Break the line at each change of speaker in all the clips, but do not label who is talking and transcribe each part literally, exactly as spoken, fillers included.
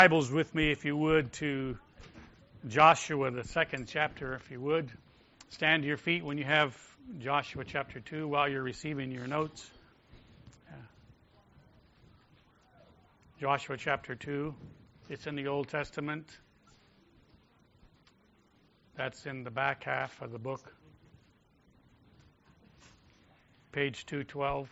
Bibles with me, if you would, to Joshua, the second chapter, if you would. Stand to your feet when you have Joshua chapter two while you're receiving your notes. Yeah. Joshua chapter two. It's in the Old Testament. That's in the back half of the book. Page two twelve.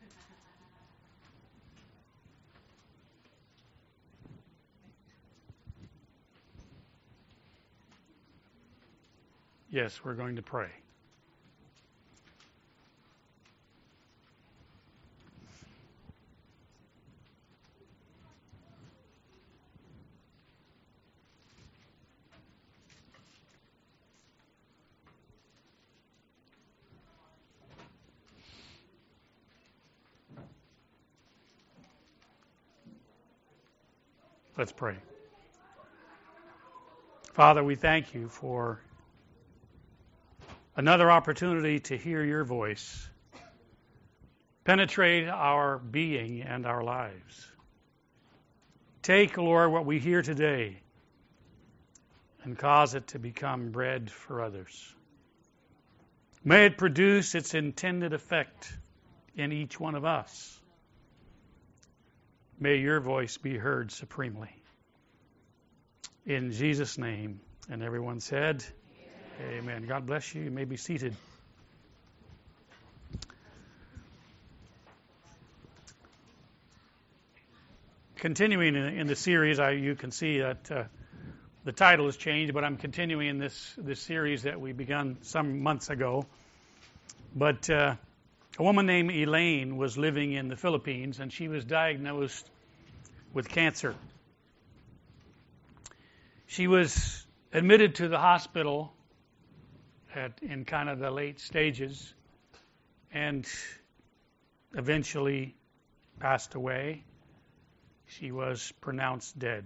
Yes, we're going to pray. Let's pray. Father, we thank you for another opportunity to hear your voice penetrate our being and our lives. Take, Lord, what we hear today and cause it to become bread for others. May it produce its intended effect in each one of us. May your voice be heard supremely. In Jesus' name, and everyone said, Amen. God bless you. You may be seated. Continuing in, in the series, I, you can see that uh, the title has changed, but I'm continuing in this, this series that we began some months ago. But uh, a woman named Elaine was living in the Philippines, and she was diagnosed with cancer. She was admitted to the hospital At, in kind of the late stages, and eventually passed away. She was pronounced dead.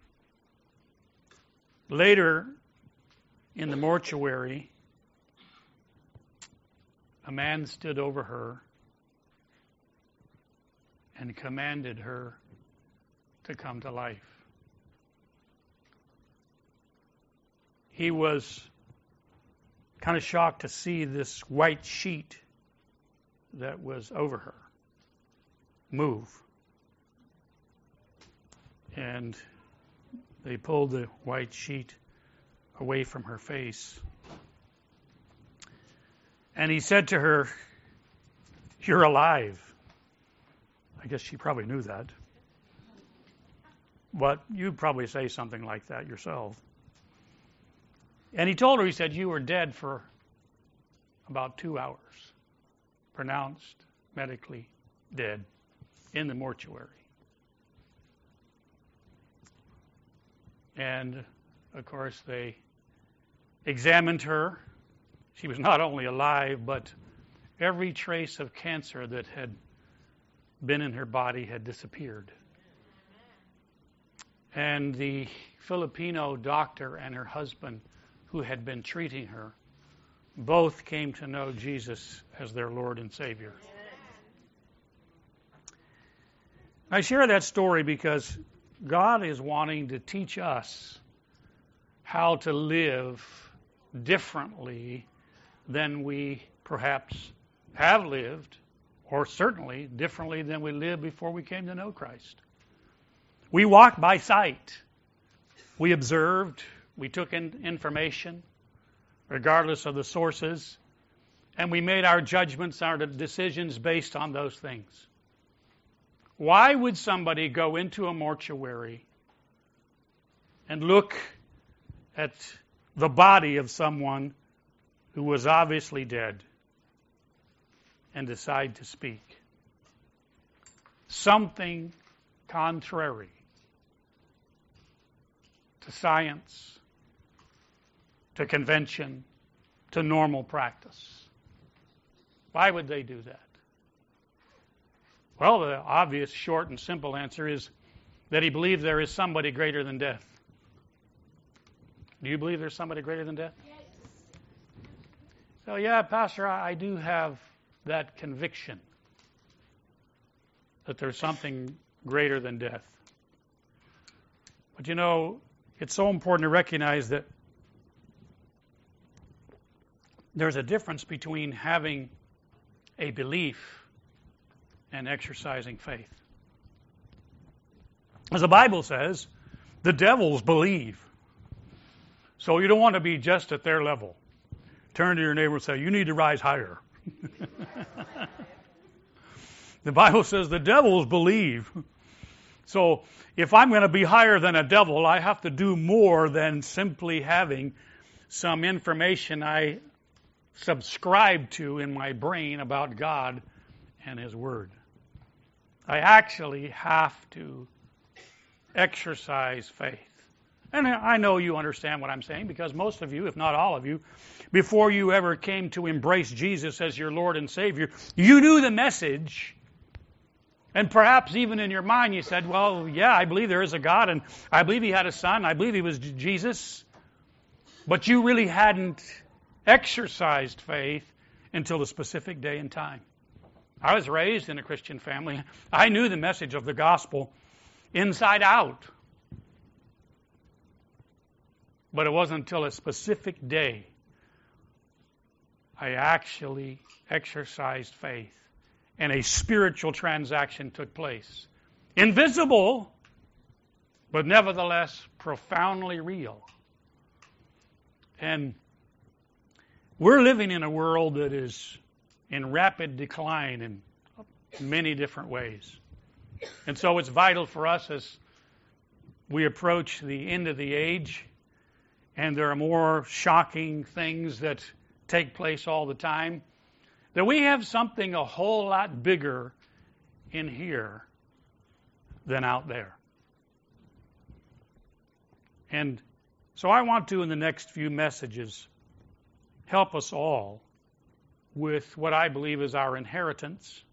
Later, in the mortuary, a man stood over her and commanded her to come to life. He was kind of shocked to see this white sheet that was over her move. And they pulled the white sheet away from her face. And he said to her, "You're alive." I guess she probably knew that. But you'd probably say something like that yourself. And he told her, he said, "You were dead for about two hours, pronounced medically dead in the mortuary." And, of course, they examined her. She was not only alive, but every trace of cancer that had been in her body had disappeared. And the Filipino doctor and her husband, who had been treating her, both came to know Jesus as their Lord and Savior. I share that story because God is wanting to teach us how to live differently than we perhaps have lived, or certainly differently than we lived before we came to know Christ. We walked by sight. We observed. We took in information, regardless of the sources, and we made our judgments, our decisions based on those things. Why would somebody go into a mortuary and look at the body of someone who was obviously dead and decide to speak? Something contrary to science, to convention, to normal practice. Why would they do that? Well, the obvious, short, and simple answer is that he believed there is somebody greater than death. Do you believe there's somebody greater than death? Yes. So, yeah, Pastor, I, I do have that conviction that there's something greater than death. But you know, it's so important to recognize that there's a difference between having a belief and exercising faith. As the Bible says, the devils believe. So you don't want to be just at their level. Turn to your neighbor and say, you need to rise higher. The Bible says the devils believe. So if I'm going to be higher than a devil, I have to do more than simply having some information I subscribe to in my brain about God and His Word. I actually have to exercise faith. And I know you understand what I'm saying, because most of you, if not all of you, before you ever came to embrace Jesus as your Lord and Savior, you knew the message. And perhaps even in your mind you said, well, yeah, I believe there is a God, and I believe He had a Son, I believe He was Jesus. But you really hadn't exercised faith until the specific day and time. I was raised in a Christian family. I knew the message of the gospel inside out. But it wasn't until a specific day I actually exercised faith and a spiritual transaction took place. Invisible, but nevertheless profoundly real. And we're living in a world that is in rapid decline in many different ways. And so it's vital for us as we approach the end of the age, and there are more shocking things that take place all the time, that we have something a whole lot bigger in here than out there. And so I want to, in the next few messages, help us all with what I believe is our inheritance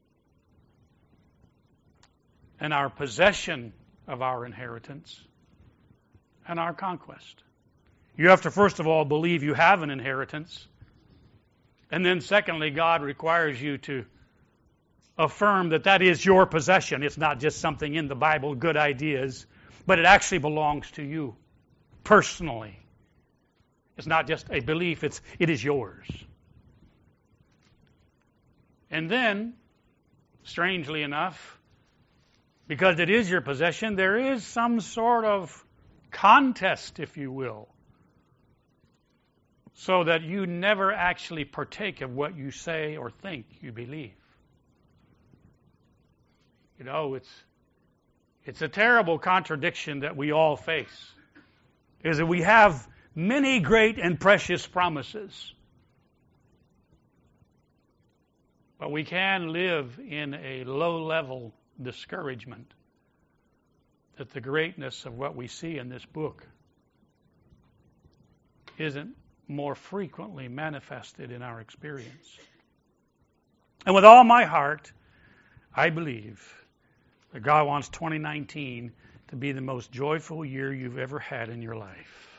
and our possession of our inheritance and our conquest. You have to, first of all, believe you have an inheritance. And then, secondly, God requires you to affirm that that is your possession. It's not just something in the Bible, good ideas, but it actually belongs to you personally. It's not just a belief, it's, it is yours. And then, strangely enough, because it is your possession, there is some sort of contest, if you will, so that you never actually partake of what you say or think you believe. You know, it's it's a terrible contradiction that we all face, is that we have many great and precious promises, but we can live in a low-level discouragement that the greatness of what we see in this book isn't more frequently manifested in our experience. And with all my heart, I believe that God wants twenty nineteen to be the most joyful year you've ever had in your life.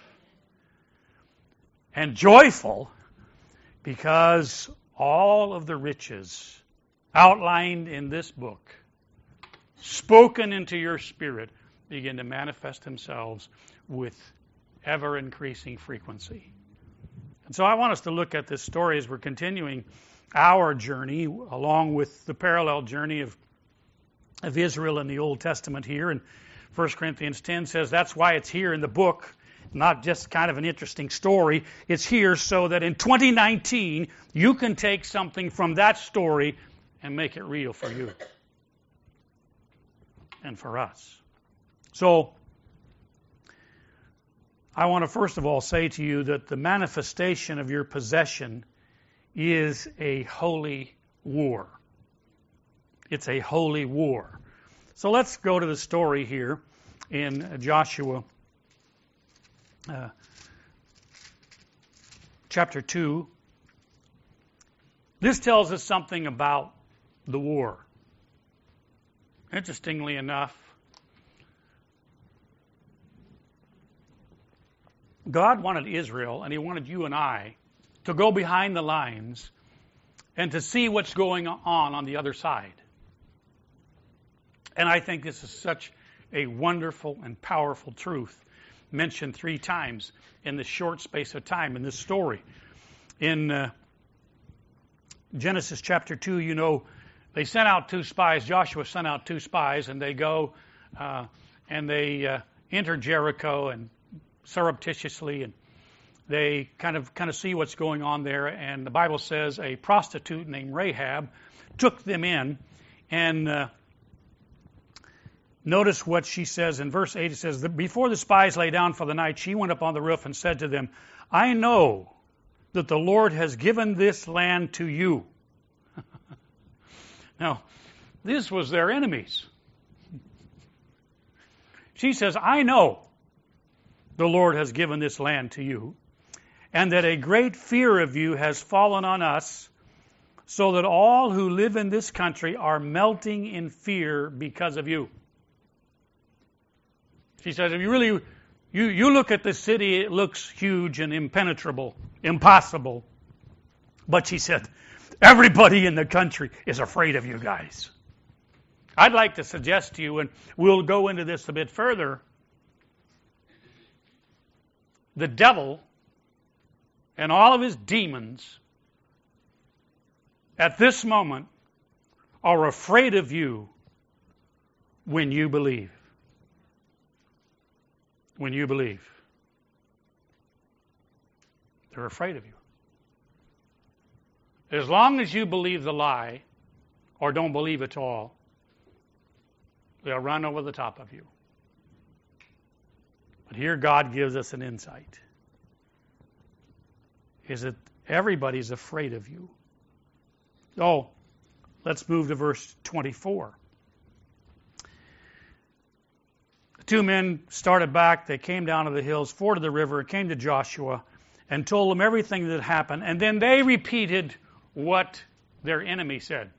And joyful because all of the riches outlined in this book, spoken into your spirit, begin to manifest themselves with ever-increasing frequency. And so I want us to look at this story as we're continuing our journey along with the parallel journey of, of Israel in the Old Testament here. And First Corinthians ten says that's why it's here in the book, not just kind of an interesting story. It's here so that in twenty nineteen you can take something from that story and make it real for you and for us. So I want to first of all say to you that the manifestation of your possession is a holy war. It's a holy war. So let's go to the story here in Joshua uh, chapter two. This tells us something about the war. Interestingly enough, God wanted Israel, and He wanted you and I, to go behind the lines and to see what's going on on the other side. And I think this is such a wonderful and powerful truth mentioned three times in the short space of time in this story. In uh, Genesis chapter two, you know, they sent out two spies. Joshua sent out two spies, and they go uh, and they uh, enter Jericho and surreptitiously, and they kind of kind of see what's going on there. And the Bible says a prostitute named Rahab took them in, and uh, notice what she says in verse eight. It says, before the spies lay down for the night, she went up on the roof and said to them, I know that the Lord has given this land to you. Now, this was their enemies. She says, I know the Lord has given this land to you, and that a great fear of you has fallen on us, so that all who live in this country are melting in fear because of you. She says, if you really, you, you look at the city, it looks huge and impenetrable, impossible. But she said, everybody in the country is afraid of you guys. I'd like to suggest to you, and we'll go into this a bit further, the devil and all of his demons at this moment are afraid of you when you believe. When you believe. They're afraid of you. As long as you believe the lie or don't believe at all, they'll run over the top of you. But here God gives us an insight. Is that everybody's afraid of you. Oh, let's move to verse twenty-four. The two men started back. They came down to the hills, forded the river, came to Joshua, and told him everything that happened. And then they repeated what their enemy said.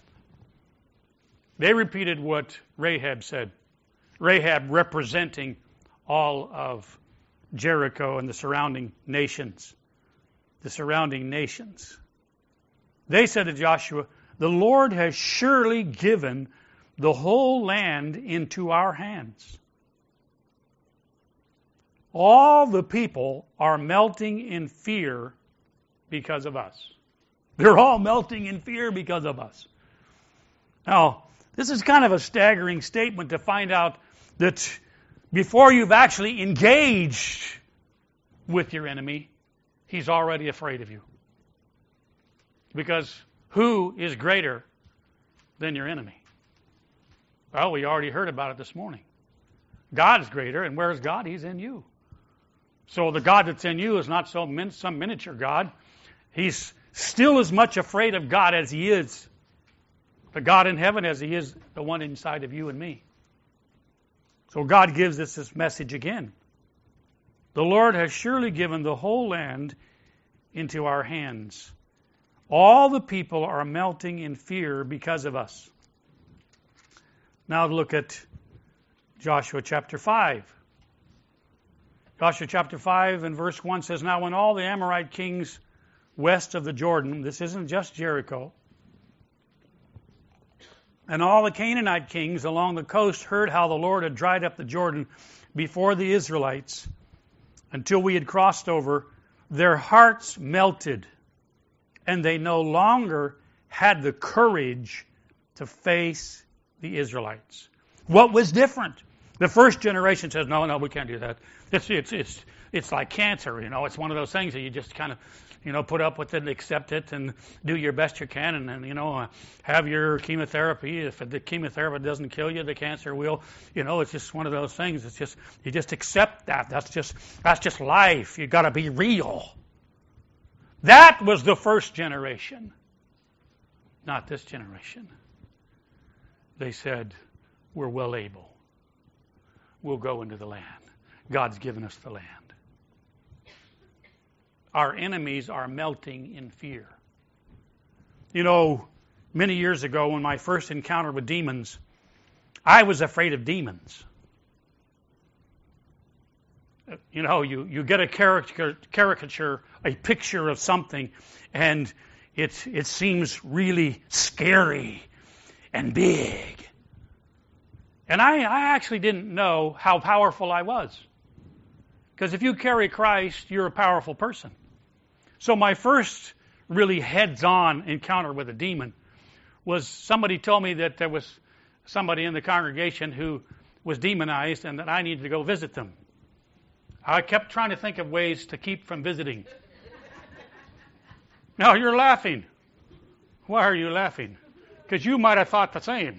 They repeated what Rahab said. Rahab representing all of Jericho and the surrounding nations. The surrounding nations. They said to Joshua, the Lord has surely given the whole land into our hands. All the people are melting in fear because of us. They're all melting in fear because of us. Now, this is kind of a staggering statement to find out that before you've actually engaged with your enemy, he's already afraid of you. Because who is greater than your enemy? Well, we already heard about it this morning. God is greater, and where is God? He's in you. So the God that's in you is not some, some miniature God. He's still as much afraid of God as he is the God in heaven as he is the one inside of you and me. So God gives us this message again. The Lord has surely given the whole land into our hands. All the people are melting in fear because of us. Now look at Joshua chapter five. Joshua chapter five and verse one says, now when all the Amorite kings west of the Jordan, this isn't just Jericho, and all the Canaanite kings along the coast heard how the Lord had dried up the Jordan before the Israelites until we had crossed over, their hearts melted, and they no longer had the courage to face the Israelites. What was different? The first generation says, no, no, we can't do that. It's, it's, it's, it's like cancer, you know. It's one of those things that you just kind of, you know, put up with it and accept it and do your best you can and, and you know, uh, have your chemotherapy. If the chemotherapy doesn't kill you, the cancer will. You know, it's just one of those things. It's just, you just accept that. That's just, that's just life. You've got to be real. That was the first generation. Not this generation. They said, we're well able. We'll go into the land. God's given us the land. Our enemies are melting in fear. You know, many years ago when my first encounter with demons, I was afraid of demons. You know, you, you get a caricature, caricature, a picture of something, and it, it seems really scary and big. And I, I actually didn't know how powerful I was. Because if you carry Christ, you're a powerful person. So my first really heads-on encounter with a demon was somebody told me that there was somebody in the congregation who was demonized and that I needed to go visit them. I kept trying to think of ways to keep from visiting. Now you're laughing. Why are you laughing? Because you might have thought the same.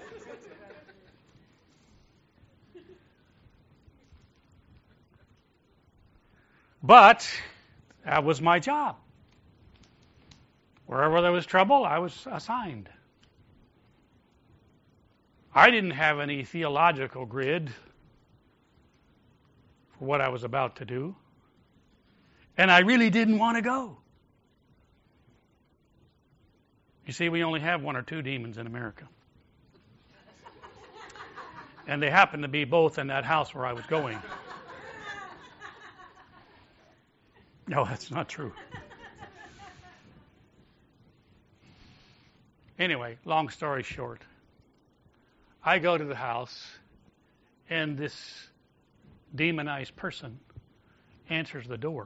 But that was my job. Wherever there was trouble, I was assigned. I didn't have any theological grid for what I was about to do. And I really didn't want to go. You see, we only have one or two demons in America. And they happen to be both in that house where I was going. No, that's not true. Anyway, long story short, I go to the house, and this demonized person answers the door.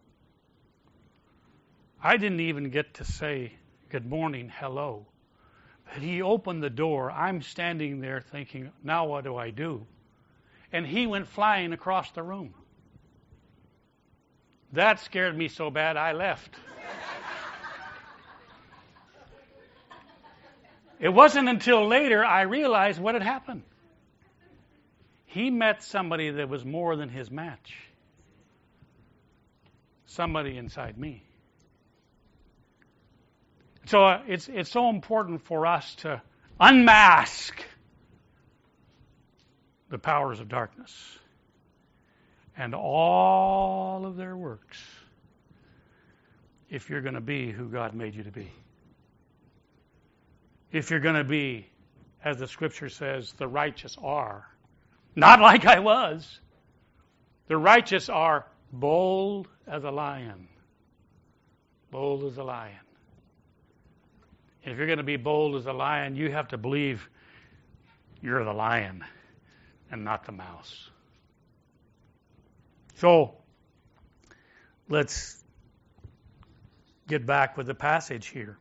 I didn't even get to say good morning, hello. But he opened the door. I'm standing there thinking, now what do I do? And he went flying across the room. That scared me so bad I left. It wasn't until later I realized what had happened. He met somebody that was more than his match. Somebody inside me. So uh, it's it's so important for us to unmask the powers of darkness and all of their works if you're going to be who God made you to be. If you're going to be, as the Scripture says, the righteous are. Not like I was. The righteous are bold as a lion. Bold as a lion. If you're going to be bold as a lion, you have to believe you're the lion and not the mouse. So, let's get back with the passage here.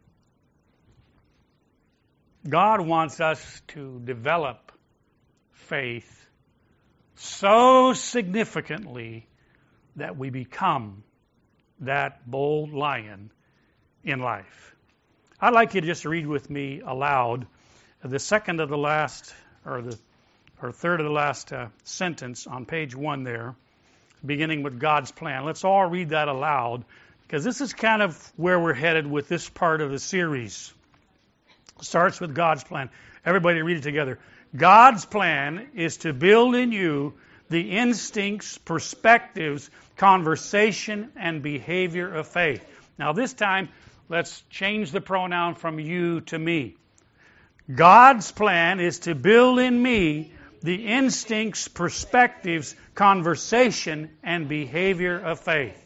God wants us to develop faith so significantly that we become that bold lion in life. I'd like you to just read with me aloud the second of the last, or the or third of the last uh, sentence on page one there, beginning with God's plan. Let's all read that aloud, because this is kind of where we're headed with this part of the series. It starts with God's plan. Everybody read it together. God's plan is to build in you the instincts, perspectives, conversation, and behavior of faith. Now this time, let's change the pronoun from you to me. God's plan is to build in me the instincts, perspectives, conversation, and behavior of faith.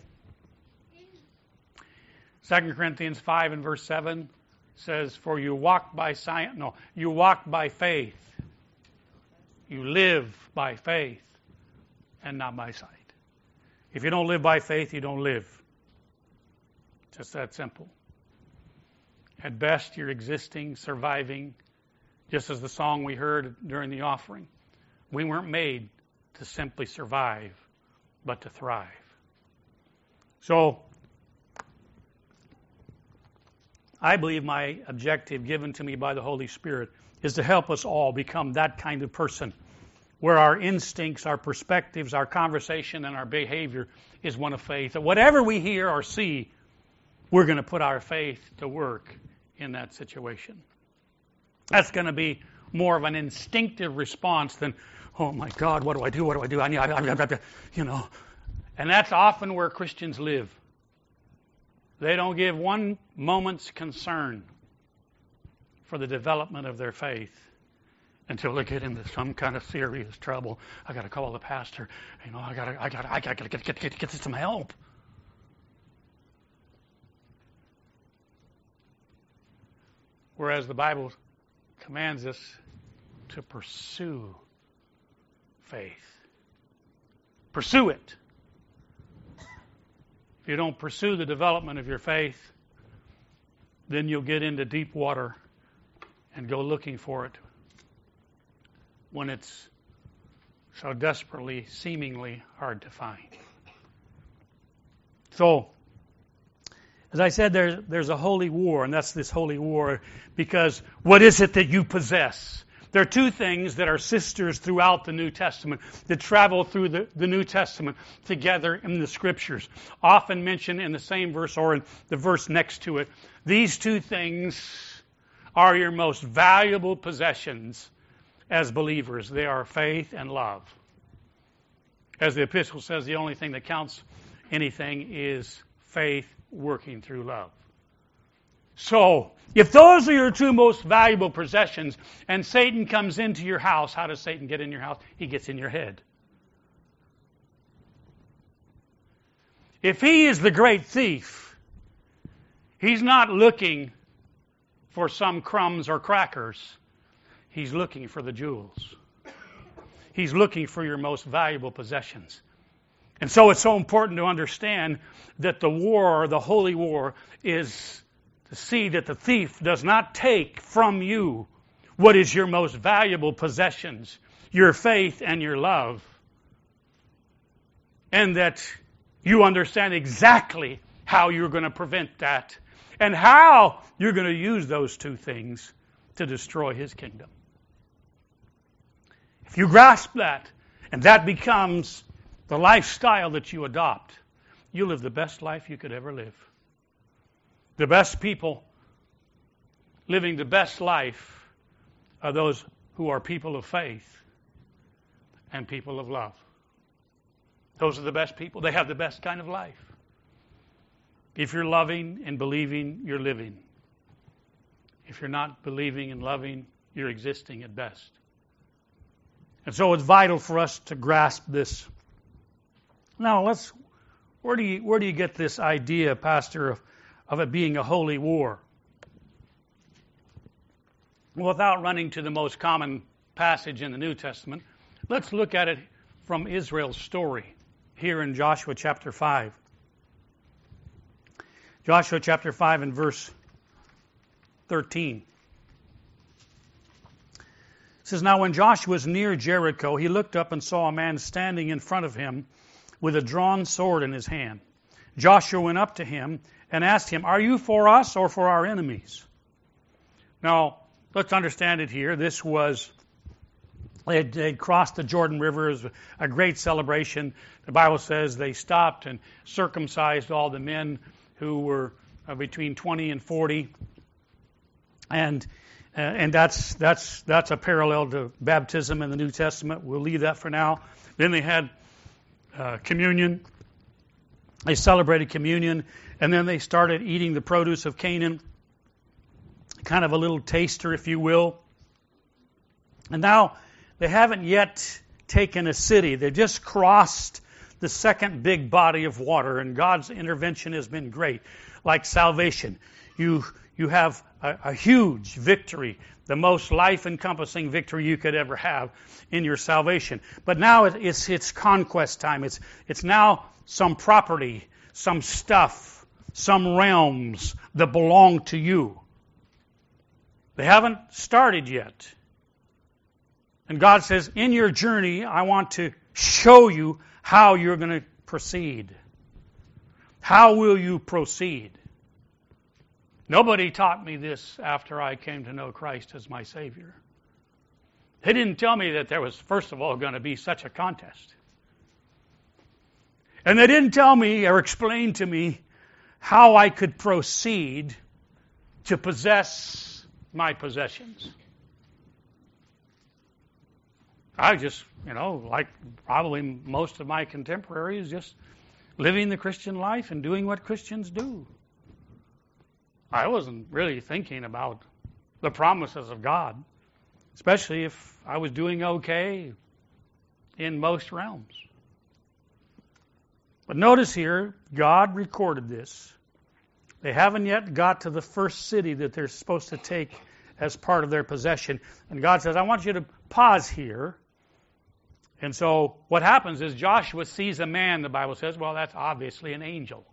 Second Corinthians five and verse seven says, for you walk by science, no, you walk by faith. You live by faith and not by sight. If you don't live by faith, you don't live. Just that simple. At best, you're existing, surviving, just as the song we heard during the offering. We weren't made to simply survive, but to thrive. So, I believe my objective given to me by the Holy Spirit is to help us all become that kind of person where our instincts, our perspectives, our conversation, and our behavior is one of faith. That whatever we hear or see, we're going to put our faith to work in that situation. That's going to be more of an instinctive response than, oh my God, what do I do? What do I do? I need, I, I, I, you know. And that's often where Christians live. They don't give one moment's concern for the development of their faith until they get into some kind of serious trouble. I got to call the pastor. You know, I got to, I got, I got to get, get, get, get some help. Whereas the Bible commands us to pursue faith. Pursue it. If you don't pursue the development of your faith, then you'll get into deep water and go looking for it when it's so desperately, seemingly hard to find. So, as I said, there's, there's a holy war, and that's this holy war because what is it that you possess? There are two things that are sisters throughout the New Testament that travel through the, the New Testament together in the Scriptures, often mentioned in the same verse or in the verse next to it. These two things are your most valuable possessions as believers. They are faith and love. As the epistle says, the only thing that counts anything is faith working through love. So, if those are your two most valuable possessions, and Satan comes into your house, how does Satan get in your house? He gets in your head. If he is the great thief, he's not looking for some crumbs or crackers. He's looking for the jewels. He's looking for your most valuable possessions. And so it's so important to understand that the war, the holy war, is to see that the thief does not take from you what is your most valuable possessions, your faith and your love. And that you understand exactly how you're going to prevent that and how you're going to use those two things to destroy his kingdom. If you grasp that, and that becomes the lifestyle that you adopt, you live the best life you could ever live. The best people living the best life are those who are people of faith and people of love. Those are the best people. They have the best kind of life. If you're loving and believing, you're living. If you're not believing and loving, you're existing at best. And so it's vital for us to grasp this. Now, let's. Where do you where do you get this idea, Pastor, of, of it being a holy war? Well, without running to the most common passage in the New Testament, let's look at it from Israel's story here in Joshua chapter five. Joshua chapter five and verse thirteen. It says, "Now when Joshua was near Jericho, he looked up and saw a man standing in front of him with a drawn sword in his hand. Joshua went up to him and asked him, 'Are you for us or for our enemies?'" Now, let's understand it here. This was, they had, they'd crossed the Jordan River. It was a great celebration. The Bible says they stopped and circumcised all the men who were uh, between twenty and forty. And uh, and that's that's that's a parallel to baptism in the New Testament. We'll leave that for now. Then they had uh, communion. They celebrated communion, and then they started eating the produce of Canaan, kind of a little taster, if you will. And now they haven't yet taken a city. They've just crossed the second big body of water, and God's intervention has been great, like salvation. You you have a, a huge victory, the most life-encompassing victory you could ever have in your salvation. But now it's it's conquest time. It's it's now some property, some stuff, some realms that belong to you. They haven't started yet. And God says, in your journey, I want to show you how you're going to proceed. How will you proceed? Nobody taught me this after I came to know Christ as my Savior. They didn't tell me that there was, first of all, going to be such a contest. And they didn't tell me or explain to me how I could proceed to possess my possessions. I just, you know, like probably most of my contemporaries, just living the Christian life and doing what Christians do. I wasn't really thinking about the promises of God, especially if I was doing okay in most realms. But notice here, God recorded this. They haven't yet got to the first city that they're supposed to take as part of their possession. And God says, I want you to pause here. And so what happens is Joshua sees a man, the Bible says, well, that's obviously an angel.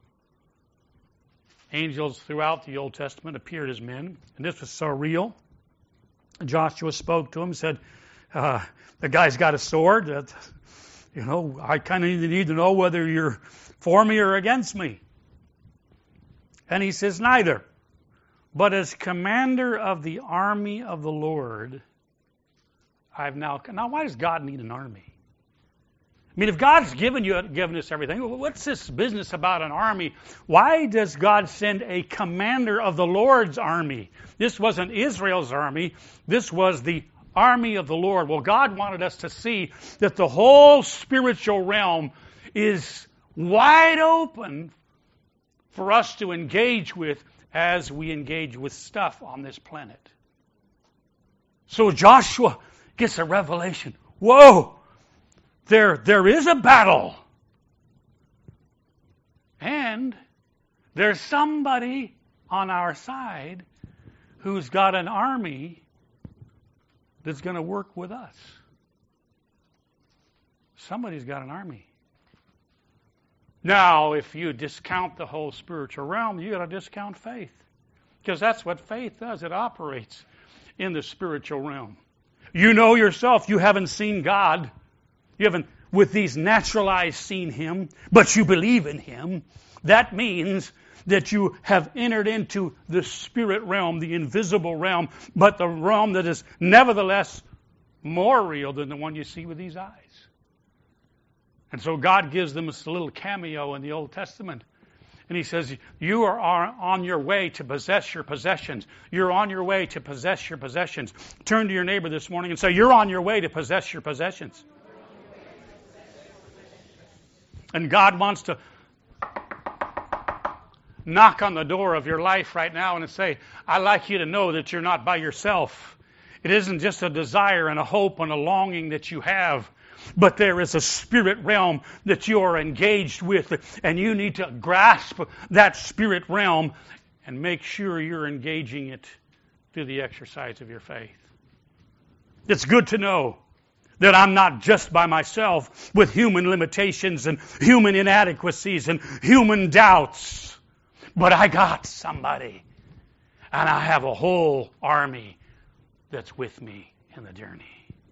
Angels throughout the Old Testament appeared as men, and this was so real. Joshua spoke to him, said, uh, the guy's got a sword. That, you know, I kind of need to know whether you're for me or against me. And he says, neither. But as commander of the army of the Lord, I've now... Now, why does God need an army? I mean, if God's given you, given us everything, what's this business about an army? Why does God send a commander of the Lord's army? This wasn't Israel's army. This was the army of the Lord. Well, God wanted us to see that the whole spiritual realm is wide open for us to engage with as we engage with stuff on this planet. So Joshua gets a revelation. Whoa! There, there is a battle. And there's somebody on our side who's got an army that's going to work with us. Somebody's got an army. Now, if you discount the whole spiritual realm, you got to discount faith. Because that's what faith does. It operates in the spiritual realm. You know yourself, you haven't seen God. You haven't, with these natural eyes, seen Him, but you believe in Him. That means that you have entered into the spirit realm, the invisible realm, but the realm that is nevertheless more real than the one you see with these eyes. And so God gives them a little cameo in the Old Testament. And He says, you are on your way to possess your possessions. You're on your way to possess your possessions. Turn to your neighbor this morning and say, you're on your way to possess your possessions. And God wants to knock on the door of your life right now and say, I'd like you to know that you're not by yourself. It isn't just a desire and a hope and a longing that you have, but there is a spirit realm that you are engaged with, and you need to grasp that spirit realm and make sure you're engaging it through the exercise of your faith. It's good to know that I'm not just by myself with human limitations and human inadequacies and human doubts, but I got somebody, and I have a whole army that's with me in the journey.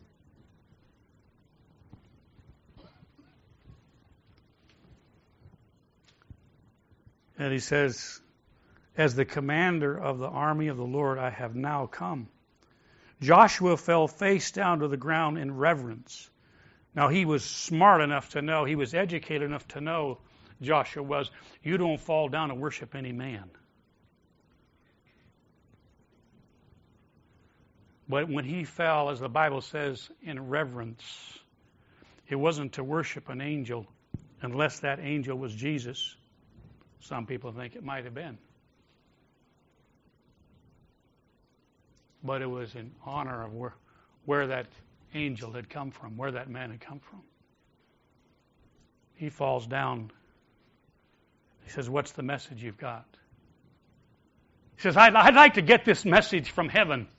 And he says, as the commander of the army of the Lord, I have now come. Joshua fell face down to the ground in reverence. Now, he was smart enough to know, he was educated enough to know, Joshua was, you don't fall down and worship any man. But when he fell, as the Bible says, in reverence, it wasn't to worship an angel unless that angel was Jesus. Some people think it might have been. But it was in honor of where, where that angel had come from, where that man had come from. He falls down. He says, what's the message you've got? He says, I'd, I'd like to get this message from heaven.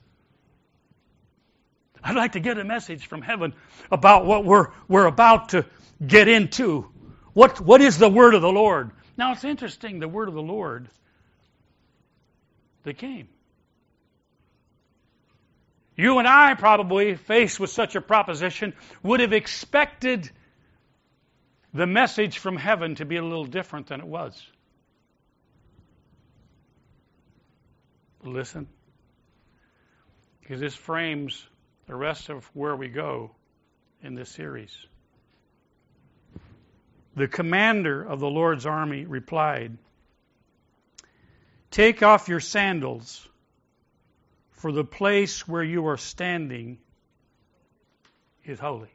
I'd like to get a message from heaven about what we're, we're about to get into. What, what is the word of the Lord? Now, it's interesting, the word of the Lord that came. You and I probably, faced with such a proposition, would have expected the message from heaven to be a little different than it was. Listen, because this frames the rest of where we go in this series. The commander of the Lord's army replied, take off your sandals, for the place where you are standing is holy.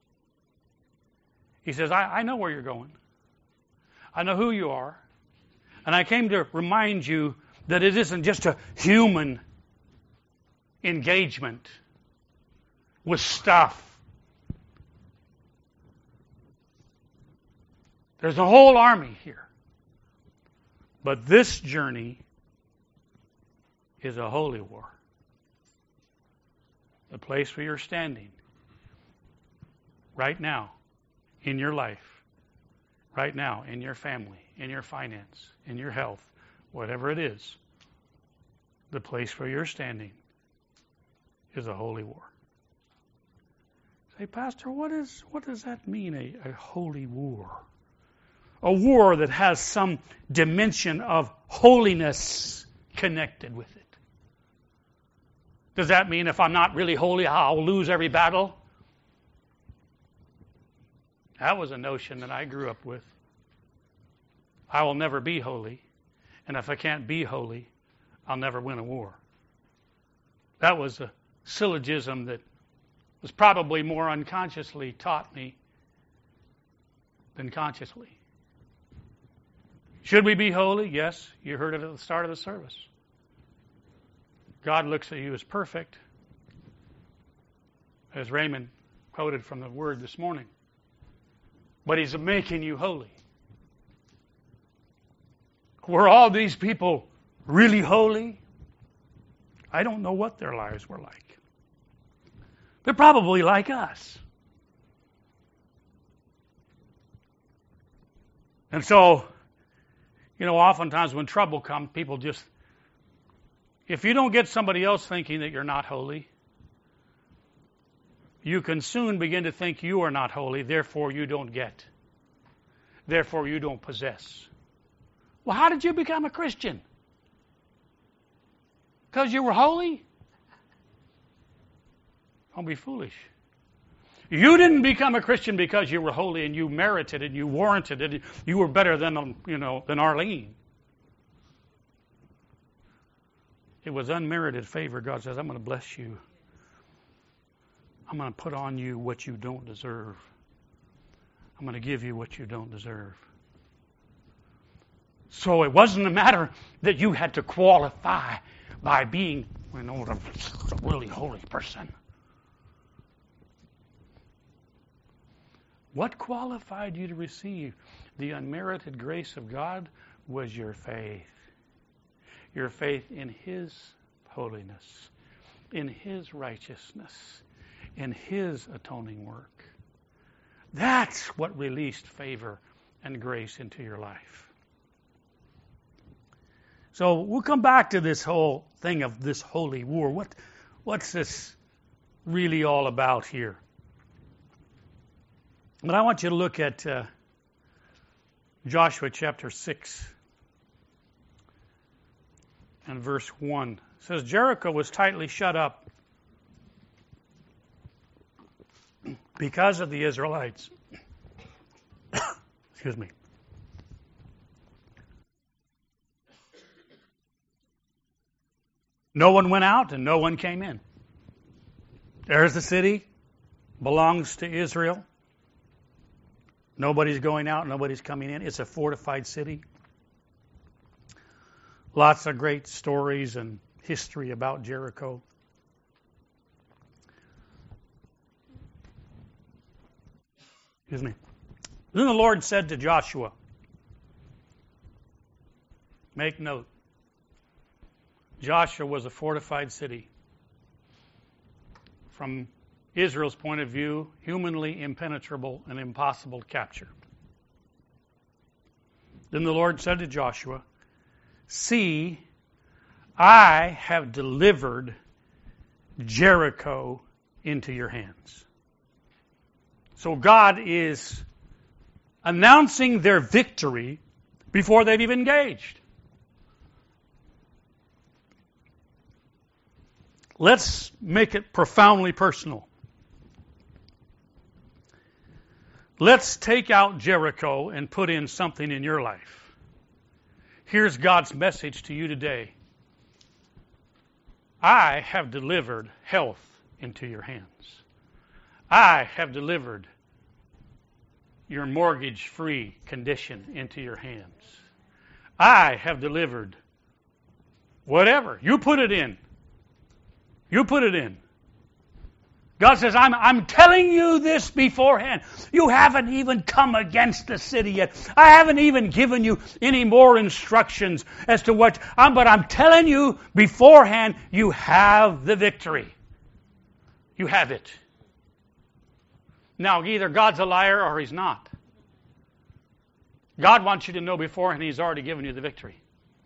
He says, I, I know where you're going. I know who you are. And I came to remind you that it isn't just a human engagement with stuff. There's a whole army here. But this journey is a holy war. the place where you're standing right now in your life, right now in your family, in your finance, in your health, whatever it is, the place where you're standing is a holy war. Say, Pastor, what is what does that mean, a, a holy war? A war that has some dimension of holiness connected with it. Does that mean if I'm not really holy, I'll lose every battle? That was a notion that I grew up with. I will never be holy, and if I can't be holy, I'll never win a war. That was a syllogism that was probably more unconsciously taught me than consciously. Should we be holy? Yes. You heard it at the start of the service. God looks at you as perfect, as Raymond quoted from the Word this morning. But He's making you holy. Were all these people really holy? I don't know what their lives were like. They're probably like us. And so, you know, oftentimes when trouble comes, people just, if you don't get somebody else thinking that you're not holy, you can soon begin to think you are not holy, therefore you don't get. Therefore you don't possess. Well, how did you become a Christian? Because you were holy? Don't be foolish. You didn't become a Christian because you were holy and you merited it, you warranted it, you were better than, you know, than Arlene. It was unmerited favor. God says, I'm going to bless you. I'm going to put on you what you don't deserve. I'm going to give you what you don't deserve. So it wasn't a matter that you had to qualify by being, you know, a really holy person. What qualified you to receive the unmerited grace of God was your faith. Your faith in His holiness, in His righteousness, in His atoning work. That's what released favor and grace into your life. So we'll come back to this whole thing of this holy war. What, what's this really all about here? But I want you to look at uh, Joshua chapter six and verse one. It says, Jericho was tightly shut up because of the Israelites. Excuse me. No one went out and no one came in. There's the city, belongs to Israel. Nobody's going out, nobody's coming in. It's a fortified city. Lots of great stories and history about Jericho. Excuse me. Then the Lord said to Joshua, make note, Joshua was a fortified city. From Israel's point of view, humanly impenetrable and impossible to capture. Then the Lord said to Joshua, see, I have delivered Jericho into your hands. So God is announcing their victory before they've even engaged. Let's make it profoundly personal. Let's take out Jericho and put in something in your life. Here's God's message to you today. I have delivered health into your hands. I have delivered your mortgage-free condition into your hands. I have delivered whatever. You put it in. You put it in. God says, I'm, I'm telling you this beforehand. You haven't even come against the city yet. I haven't even given you any more instructions as to what, um, but I'm telling you beforehand, you have the victory. You have it. Now, either God's a liar or He's not. God wants you to know beforehand He's already given you the victory.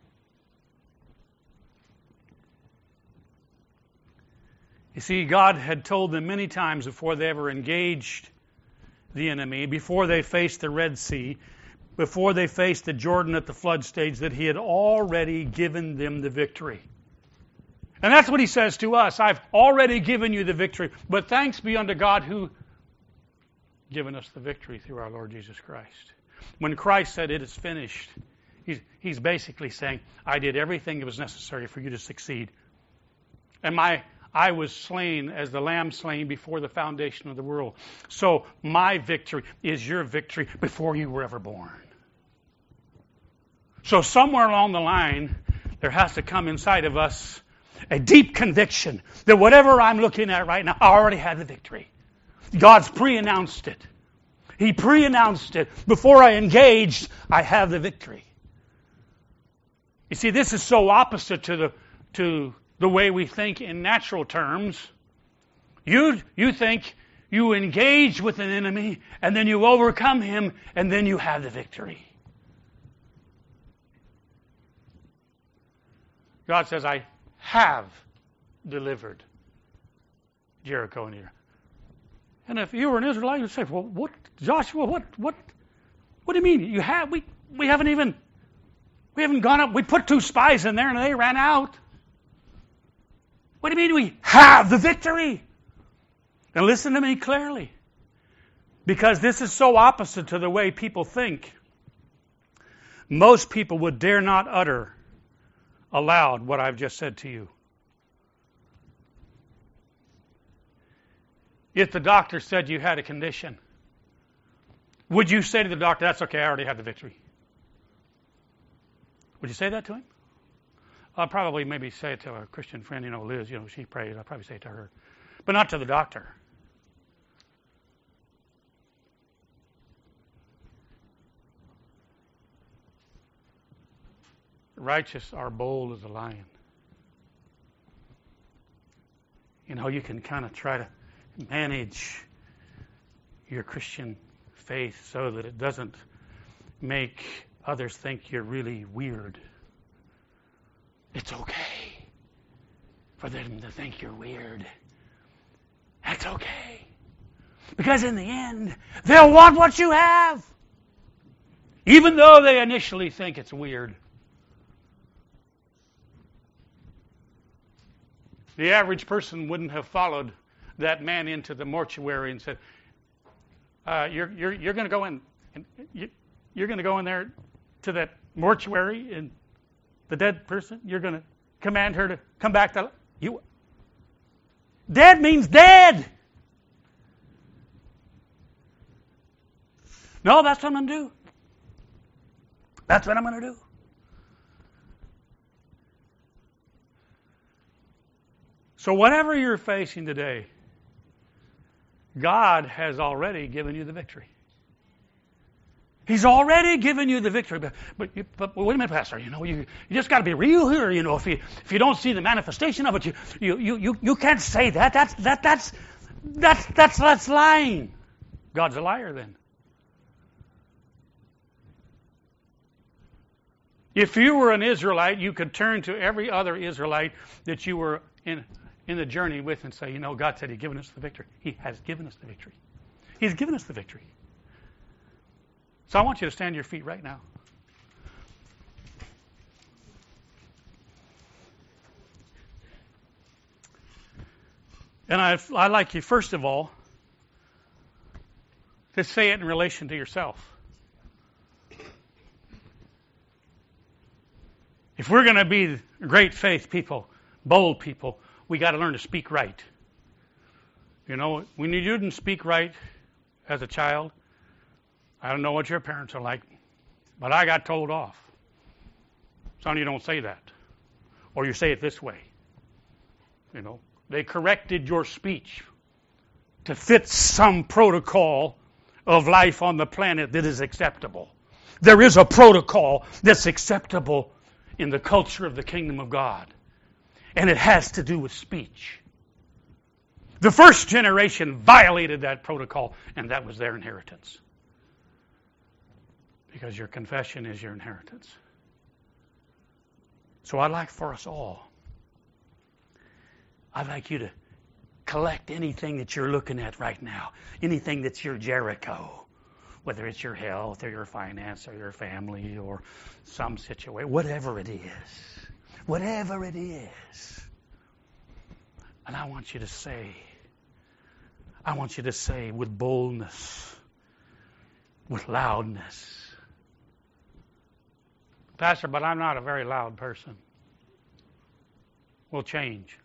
You see, God had told them many times before they ever engaged the enemy, before they faced the Red Sea, before they faced the Jordan at the flood stage, that He had already given them the victory. And that's what He says to us. I've already given you the victory, but thanks be unto God who given us the victory through our Lord Jesus Christ. When Christ said it is finished, he's, he's basically saying, I did everything that was necessary for you to succeed. And my I was slain as the lamb slain before the foundation of the world. So my victory is your victory before you were ever born. So somewhere along the line, there has to come inside of us a deep conviction that whatever I'm looking at right now, I already had the victory. God's pre-announced it. He pre-announced it. Before I engaged, I have the victory. You see, this is so opposite to the to the way we think in natural terms. You, you think you engage with an enemy, and then you overcome him, and then you have the victory. God says, I have delivered Jericho and Israel. And if you were an Israelite, you'd say, well, what, Joshua, what, what, what do you mean? You have, we, we haven't even, we haven't gone up, we put two spies in there and they ran out. What do you mean we have the victory? And listen to me clearly. Because this is so opposite to the way people think. Most people would dare not utter aloud what I've just said to you. If the doctor said you had a condition, would you say to the doctor, that's okay, I already have the victory? Would you say that to him? I'll probably maybe say it to a Christian friend, you know, Liz, you know, she prays. I'll probably say it to her. But not to the doctor. The righteous are bold as a lion. You know, you can kind of try to manage your Christian faith so that it doesn't make others think you're really weird. It's okay for them to think you're weird. That's okay. Because in the end, they'll want what you have. Even though they initially think it's weird. The average person wouldn't have followed that man into the mortuary and said, uh, you're, you're, you're going to go in, and you, you're going to go in there to that mortuary and the dead person, you're going to command her to come back to you. Dead means dead. No, that's what I'm going to do. That's what I'm going to do. So whatever you're facing today, God has already given you the victory. He's already given you the victory. But, but, but wait a minute, Pastor. You know, you, you just got to be real here. You know, if you if you don't see the manifestation of it, you you you you, you can't say that. That's that that's that's that's that's lying. God's a liar then. If you were an Israelite, you could turn to every other Israelite that you were in in the journey with and say, you know, God said He's given us the victory. He has given us the victory. He's given us the victory. So I want you to stand to your feet right now. And I, I'd like you, first of all, to say it in relation to yourself. If we're going to be great faith people, bold people, we got to learn to speak right. You know, when you didn't speak right as a child, I don't know what your parents are like, but I got told off. Son, you don't say that. Or you say it this way. You know, they corrected your speech to fit some protocol of life on the planet that is acceptable. There is a protocol that's acceptable in the culture of the kingdom of God. And it has to do with speech. The first generation violated that protocol, and that was their inheritance. Because your confession is your inheritance. So I'd like for us all, I'd like you to collect anything that you're looking at right now, anything that's your Jericho, whether it's your health or your finance or your family or some situation, whatever it is, whatever it is. And I want you to say, I want you to say with boldness, with loudness, Pastor, but I'm not a very loud person. We'll change.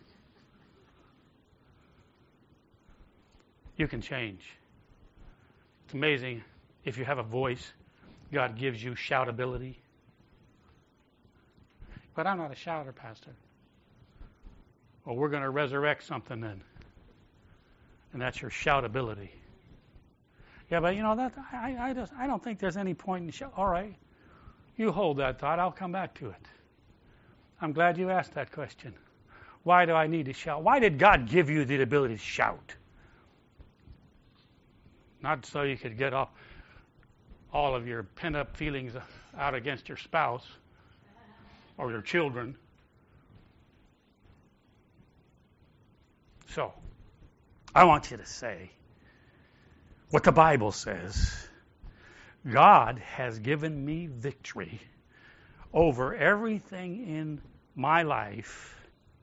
You can change. It's amazing if you have a voice, God gives you shoutability. But I'm not a shouter, Pastor. Well, we're going to resurrect something then. And that's your shoutability. Yeah, but you know, that I, I, just, I don't think there's any point in shout. All right. You hold that thought. I'll come back to it. I'm glad you asked that question. Why do I need to shout? Why did God give you the ability to shout? Not so you could get off all of your pent-up feelings out against your spouse or your children. So, I want you to say what the Bible says. God has given me victory over everything in my life.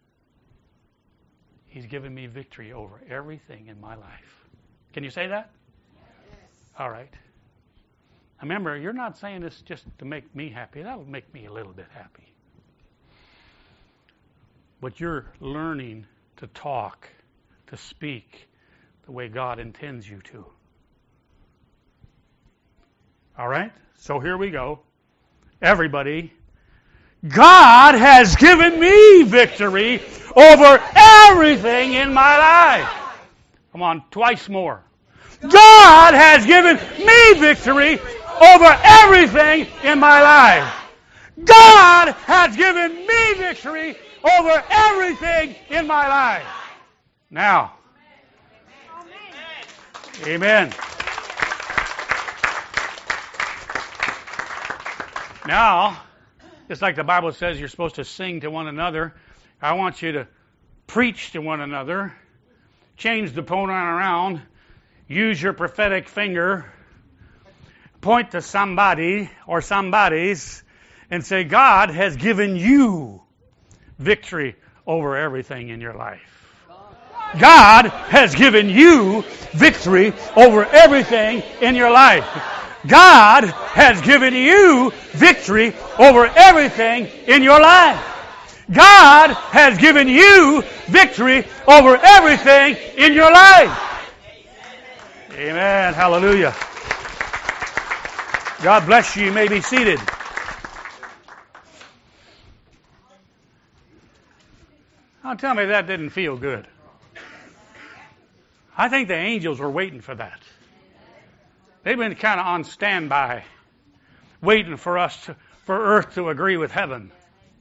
He's given me victory over everything in my life. Can you say that? Yes. All right. Remember, you're not saying this just to make me happy. That'll make me a little bit happy. But you're learning to talk, to speak the way God intends you to. All right? So here we go. Everybody, God has given me victory over everything in my life. Come on, twice more. God has given me victory over everything in my life. God has given me victory over everything in my life. Now, amen. Now, just like the Bible says you're supposed to sing to one another, I want you to preach to one another, change the pronoun around, use your prophetic finger, point to somebody or somebodies, and say, God has given you victory over everything in your life. God has given you victory over everything in your life. God has given you victory over everything in your life. God has given you victory over everything in your life. Amen. Hallelujah. God bless you. You may be seated. Now tell me that didn't feel good. I think the angels were waiting for that. They've been kind of on standby, waiting for us, to, for earth to agree with heaven.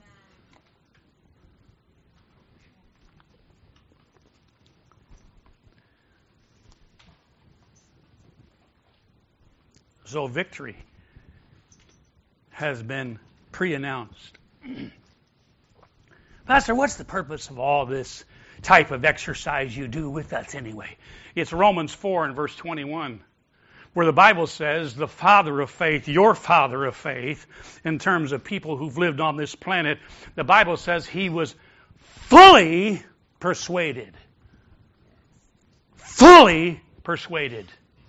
So victory has been pre-announced. Pastor, what's the purpose of all this type of exercise you do with us anyway? It's Romans four and verse twenty-one, where the Bible says the father of faith, your father of faith, in terms of people who've lived on this planet, the Bible says he was fully persuaded. Fully persuaded.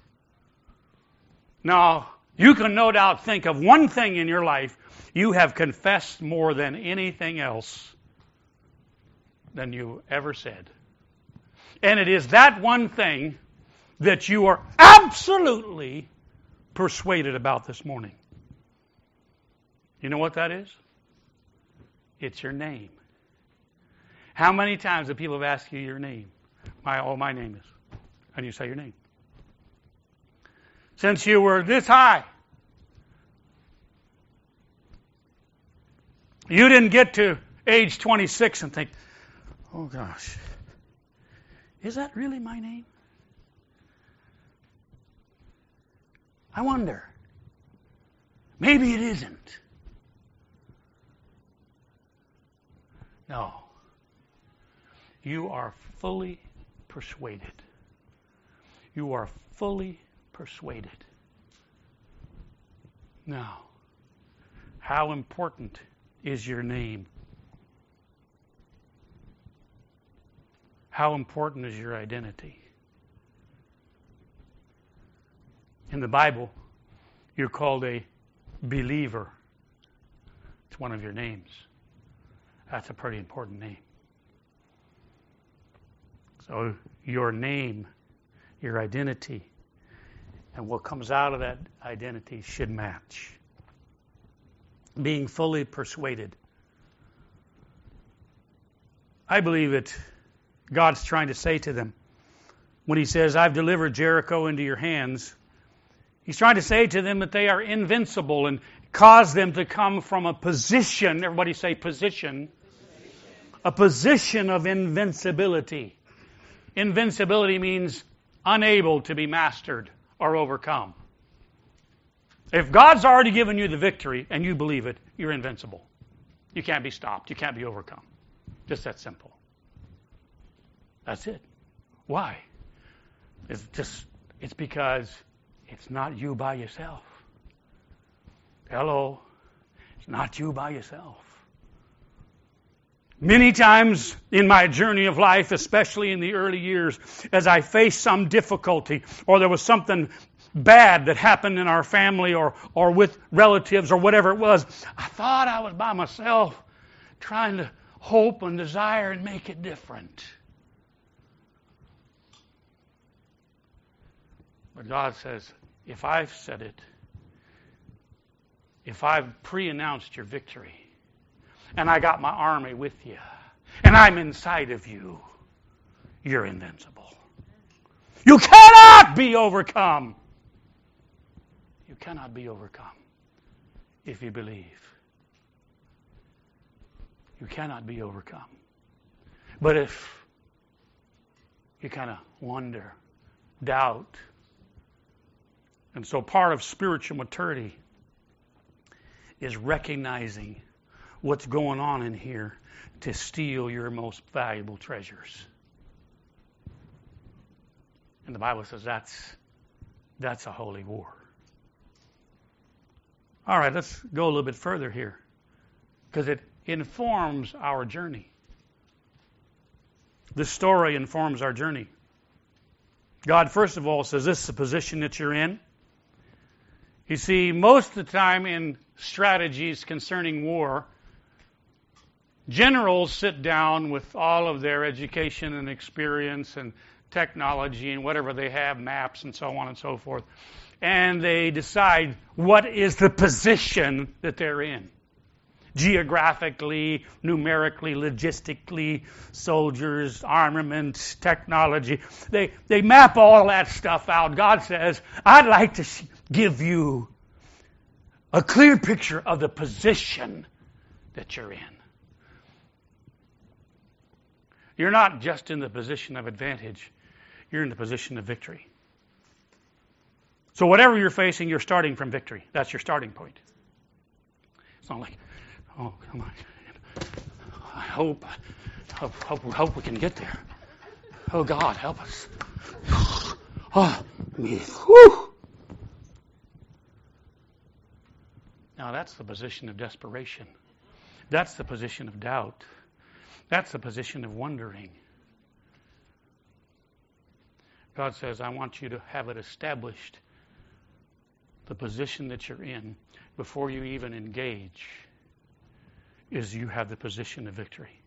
Now, you can no doubt think of one thing in your life you have confessed more than anything else than you ever said. And it is that one thing that you are absolutely persuaded about this morning. You know what that is? It's your name. How many times have people have asked you your name? My, oh, my name is. How do you say your name? Since you were this high, you didn't get to age twenty-six and think, oh gosh, is that really my name? I wonder. Maybe it isn't. No. You are fully persuaded. You are fully persuaded. Now, how important is your name? How important is your identity? In the Bible, you're called a believer. It's one of your names. That's a pretty important name. So your name, your identity, and what comes out of that identity should match. Being fully persuaded. I believe that God's trying to say to them, when He says, I've delivered Jericho into your hands, He's trying to say to them that they are invincible and cause them to come from a position, everybody say position, a position of invincibility. Invincibility means unable to be mastered or overcome. If God's already given you the victory and you believe it, you're invincible. You can't be stopped. You can't be overcome. Just that simple. That's it. Why? It's just, it's because it's not you by yourself. Hello. It's not you by yourself. Many times in my journey of life, especially in the early years, as I faced some difficulty or there was something bad that happened in our family or, or with relatives or whatever it was, I thought I was by myself trying to hope and desire and make it different. But God says, if I've said it, if I've pre-announced your victory, and I got my army with you, and I'm inside of you, you're invincible. You cannot be overcome. You cannot be overcome if you believe. You cannot be overcome. But if you kind of wonder, doubt, and so part of spiritual maturity is recognizing what's going on in here to steal your most valuable treasures. And the Bible says that's that's a holy war. All right, let's go a little bit further here, because it informs our journey. This story informs our journey. God, first of all, says this is the position that you're in. You see, most of the time in strategies concerning war, generals sit down with all of their education and experience and technology and whatever they have, maps and so on and so forth, and they decide what is the position that they're in. Geographically, numerically, logistically, soldiers, armament, technology. They, they map all that stuff out. God says, I'd like to give you a clear picture of the position that you're in. You're not just in the position of advantage. You're in the position of victory. So whatever you're facing, you're starting from victory. That's your starting point. It's not like, oh, come on. I hope, hope, hope, hope we can get there. Oh, God, help us. Oh, me. Whew. Now, that's the position of desperation. That's the position of doubt. That's the position of wondering. God says, I want you to have it established, the position that you're in, before you even engage, is you have the position of victory.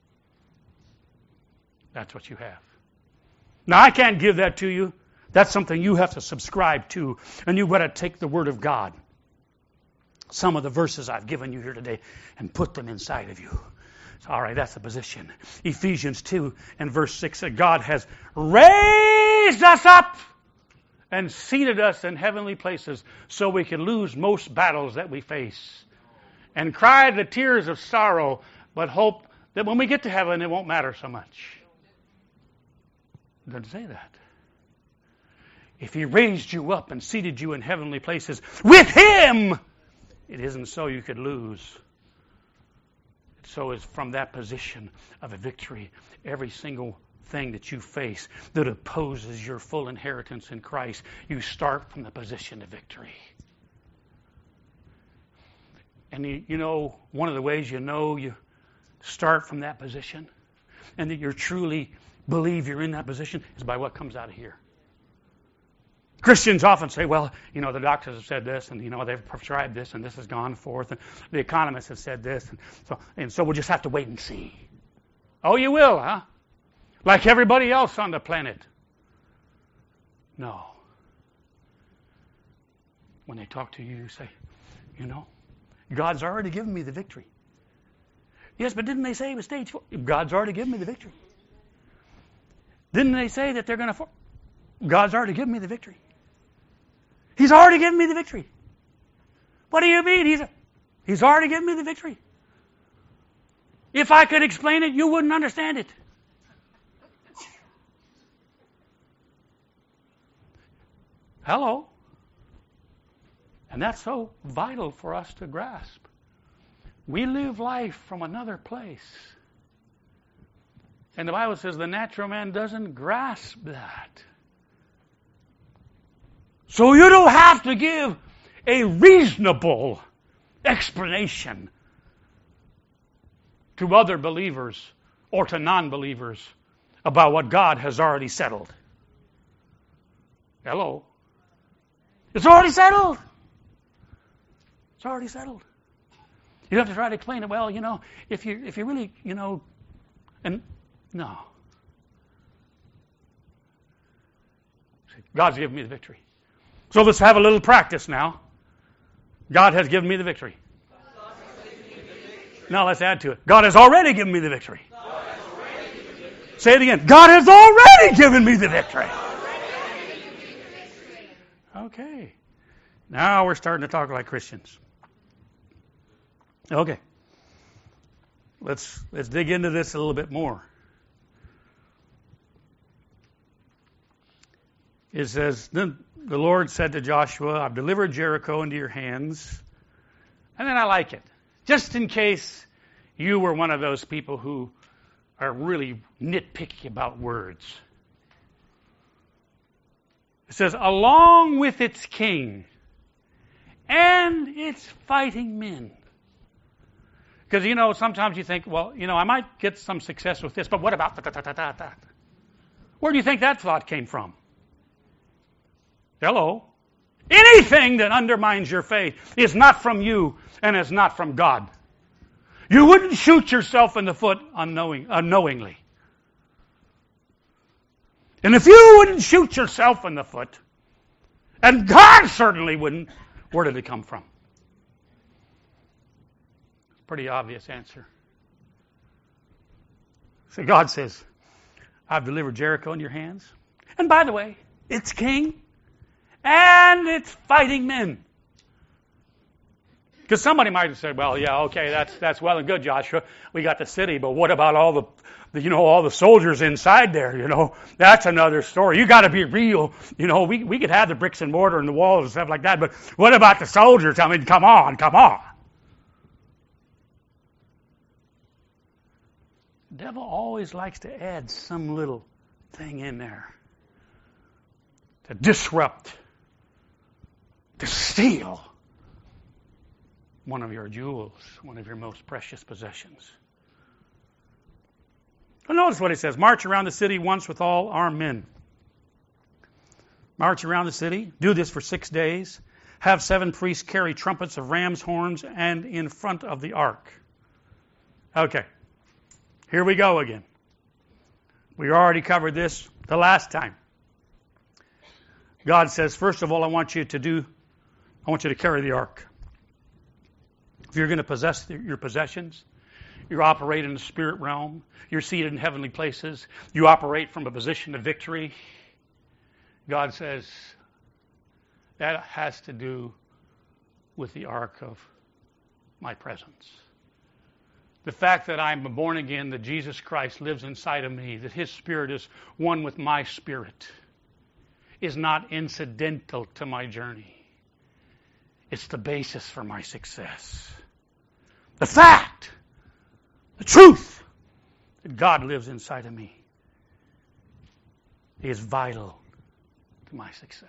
That's what you have. Now, I can't give that to you. That's something you have to subscribe to, and you've got to take the Word of God, some of the verses I've given you here today, and put them inside of you. All right, that's the position. Ephesians two and verse six said, God has raised us up and seated us in heavenly places so we can lose most battles that we face and cry the tears of sorrow, but hope that when we get to heaven, it won't matter so much. It doesn't say that. If he raised you up and seated you in heavenly places with him, it isn't so you could lose. So is from that position of a victory, every single thing that you face that opposes your full inheritance in Christ, you start from the position of victory. And you, you know, one of the ways you know you start from that position and that you truly believe you're in that position is by what comes out of here. Christians often say, well, you know, the doctors have said this, and, you know, they've prescribed this, and this has gone forth, and the economists have said this, and so, and so we'll just have to wait and see. Oh, you will, huh? Like everybody else on the planet. No. When they talk to you, you say, you know, God's already given me the victory. Yes, but didn't they say it was stage four? God's already given me the victory. Didn't they say that they're going to... God's already given me the victory. He's already given me the victory. What do you mean? He's, he's already given me the victory. If I could explain it, you wouldn't understand it. Hello. And that's so vital for us to grasp. We live life from another place. And the Bible says the natural man doesn't grasp that. So you don't have to give a reasonable explanation to other believers or to non-believers about what God has already settled. Hello? It's already settled. It's already settled. You don't have to try to explain it. Well, you know, if you if you really, you know, and no. God's given me the victory. So let's have a little practice now. God has given me the victory. Now let's add to it. God has already given me the victory. Say it again. God has already given me the victory. Okay. Now we're starting to talk like Christians. Okay. Let's let's dig into this a little bit more. It says, then the Lord said to Joshua, I've delivered Jericho into your hands. And then I like it. Just in case you were one of those people who are really nitpicky about words. It says, along with its king and its fighting men. Because, you know, sometimes you think, well, you know, I might get some success with this, but what about that? Where do you think that thought came from? Hello? Anything that undermines your faith is not from you and is not from God. You wouldn't shoot yourself in the foot unknowing, unknowingly. And if you wouldn't shoot yourself in the foot, and God certainly wouldn't, where did it come from? It's a pretty obvious answer. So God says, I've delivered Jericho in your hands. And by the way, its king and its fighting men. Because somebody might have said, well, yeah, okay, that's that's well and good, Joshua. We got the city, but what about all the, the you know, all the soldiers inside there, you know? That's another story. You got to be real. You know, we, we could have the bricks and mortar and the walls and stuff like that, but what about the soldiers? I mean, come on, come on. The devil always likes to add some little thing in there to disrupt, to steal one of your jewels, one of your most precious possessions. Well, notice what it says. March around the city once with all armed men. March around the city. Do this for six days. Have seven priests carry trumpets of ram's horns and in front of the ark. Okay. Here we go again. We already covered this the last time. God says, first of all, I want you to do, I want you to carry the ark. If you're going to possess your possessions, you operate in the spirit realm, you're seated in heavenly places, you operate from a position of victory. God says that has to do with the ark of my presence. The fact that I'm born again, that Jesus Christ lives inside of me, that His Spirit is one with my spirit, is not incidental to my journey. It's the basis for my success. The fact, the truth, that God lives inside of me is vital to my success.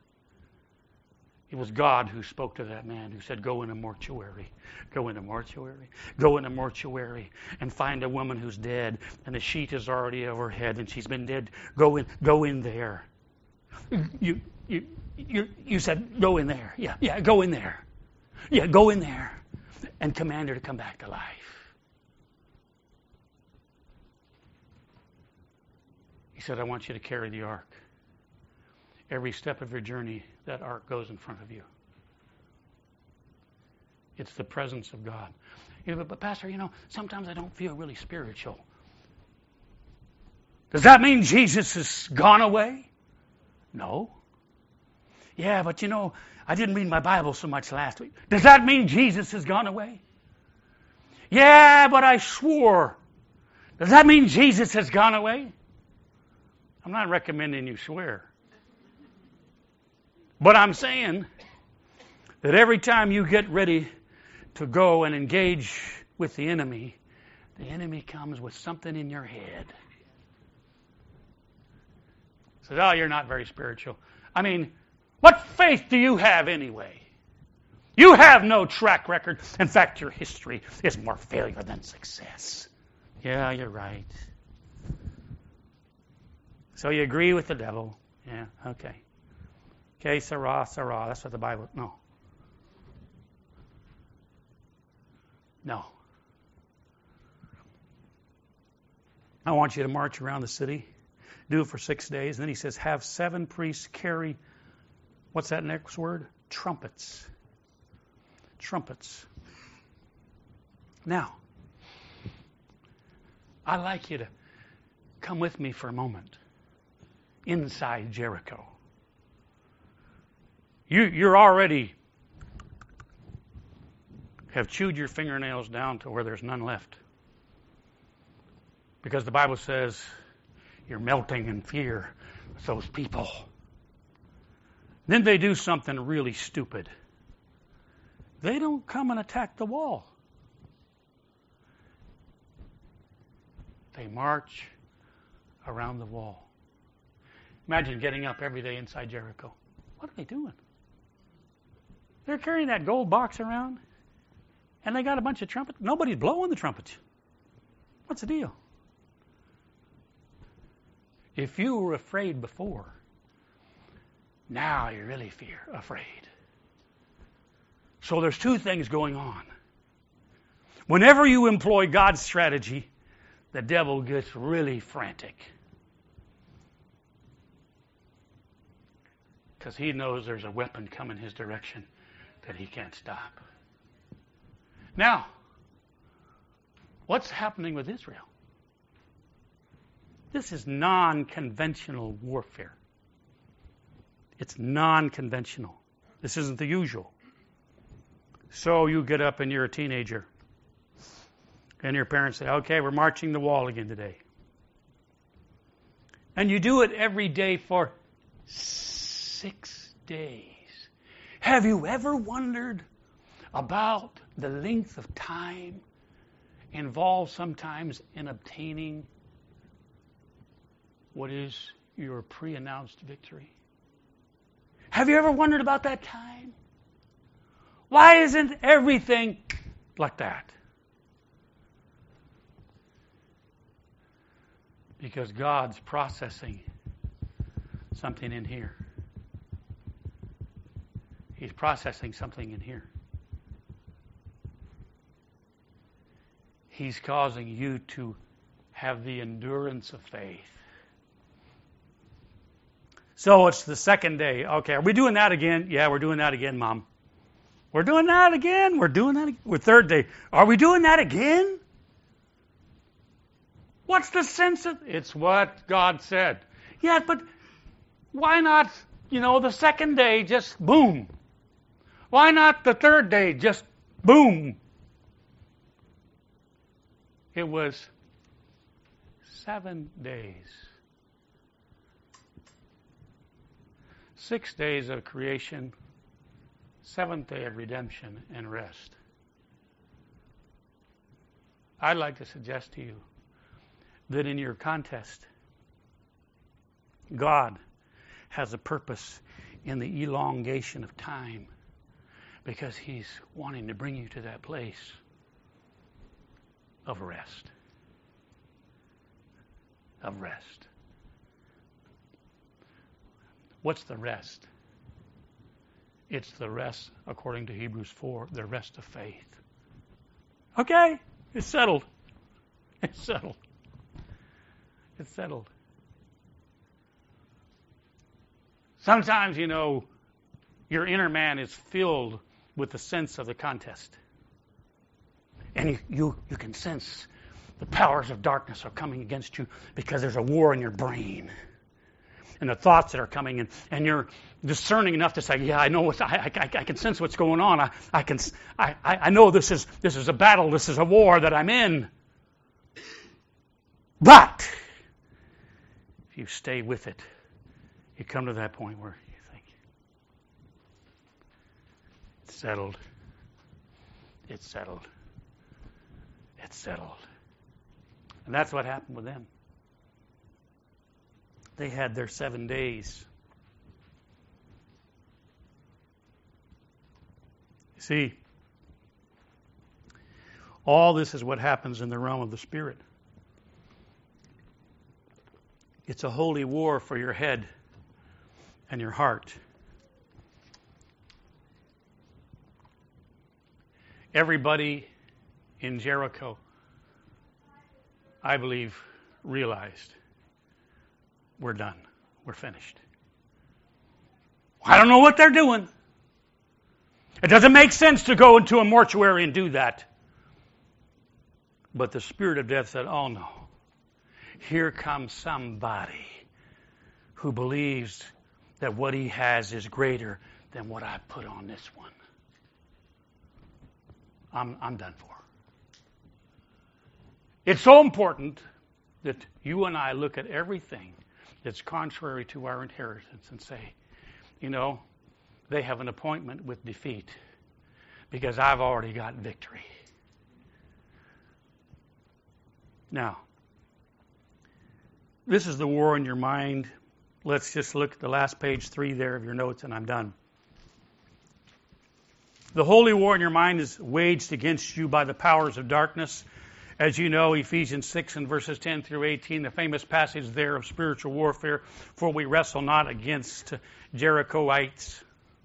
It was God who spoke to that man who said, go in a mortuary, go in a mortuary, go in a mortuary and find a woman who's dead and the sheet is already over her head and she's been dead. Go in, go in there. You, you, you, you said, go in there. Yeah, yeah, go in there. Yeah, go in there and command her to come back to life. He said, I want you to carry the ark. Every step of your journey, that ark goes in front of you. It's the presence of God. You know, but, but Pastor, you know, sometimes I don't feel really spiritual. Does that mean Jesus has gone away? No. Yeah, but you know, I didn't read my Bible so much last week. Does that mean Jesus has gone away? Yeah, but I swore. Does that mean Jesus has gone away? I'm not recommending you swear. But I'm saying that every time you get ready to go and engage with the enemy, the enemy comes with something in your head. Says, oh, you're not very spiritual. I mean, what faith do you have anyway? You have no track record. In fact, your history is more failure than success. Yeah, you're right. So you agree with the devil. Yeah, okay. Okay, Sarah, Sarah. That's what the Bible... No. No. I want you to march around the city. Do it for six days. And then he says, have seven priests carry... What's that next word? Trumpets. Trumpets. Now, I'd like you to come with me for a moment inside Jericho. You, you're already have chewed your fingernails down to where there's none left. Because the Bible says you're melting in fear with those people. Then they do something really stupid. They don't come and attack the wall. They march around the wall. Imagine getting up every day inside Jericho. What are they doing? They're carrying that gold box around, and they got a bunch of trumpets. Nobody's blowing the trumpets. What's the deal? If you were afraid before, now you're really fear afraid. So there's two things going on. Whenever you employ God's strategy, the devil gets really frantic. Because he knows there's a weapon coming his direction that he can't stop. Now, what's happening with Israel? This is non-conventional warfare. It's non-conventional. This isn't the usual. So you get up and you're a teenager. And your parents say, okay, we're marching the wall again today. And you do it every day for six days. Have you ever wondered about the length of time involved sometimes in obtaining what is your pre-announced victory? Have you ever wondered about that time? Why isn't everything like that? Because God's processing something in here. He's processing something in here. He's causing you to have the endurance of faith. So it's the second day. Okay, are we doing that again? Yeah, we're doing that again, Mom. We're doing that again. We're doing that again. We're third day. Are we doing that again? What's the sense of it? It's what God said. Yeah, but why not, you know, the second day just boom? Why not the third day just boom? It was seven days. Six days of creation, seventh day of redemption and rest. I'd like to suggest to you that in your contest, God has a purpose in the elongation of time because He's wanting to bring you to that place of rest. Of rest. What's the rest? It's the rest, according to Hebrews four, the rest of faith. Okay, it's settled. It's settled. It's settled. Sometimes, you know, your inner man is filled with the sense of the contest. And you, you, you can sense the powers of darkness are coming against you because there's a war in your brain. And the thoughts that are coming in, and you're discerning enough to say, yeah, I know what, I, I, I can sense what's going on. I, I can, I, I know this is, this is a battle, this is a war that I'm in. But if you stay with it, you come to that point where you think, it's settled. It's settled. It's settled. And that's what happened with them. They had their seven days. You see, all this is what happens in the realm of the Spirit. It's a holy war for your head and your heart. Everybody in Jericho, I believe, realized, we're done. We're finished. I don't know what they're doing. It doesn't make sense to go into a mortuary and do that. But the spirit of death said, oh no. Here comes somebody who believes that what he has is greater than what I put on this one. I'm, I'm done for. It's so important that you and I look at everything that's contrary to our inheritance and say, you know, they have an appointment with defeat because I've already got victory. Now, this is the war in your mind. Let's just look at the last page three there of your notes and I'm done. The holy war in your mind is waged against you by the powers of darkness. As you know, Ephesians six and verses ten through eighteen, the famous passage there of spiritual warfare, for we wrestle not against Jerichoites.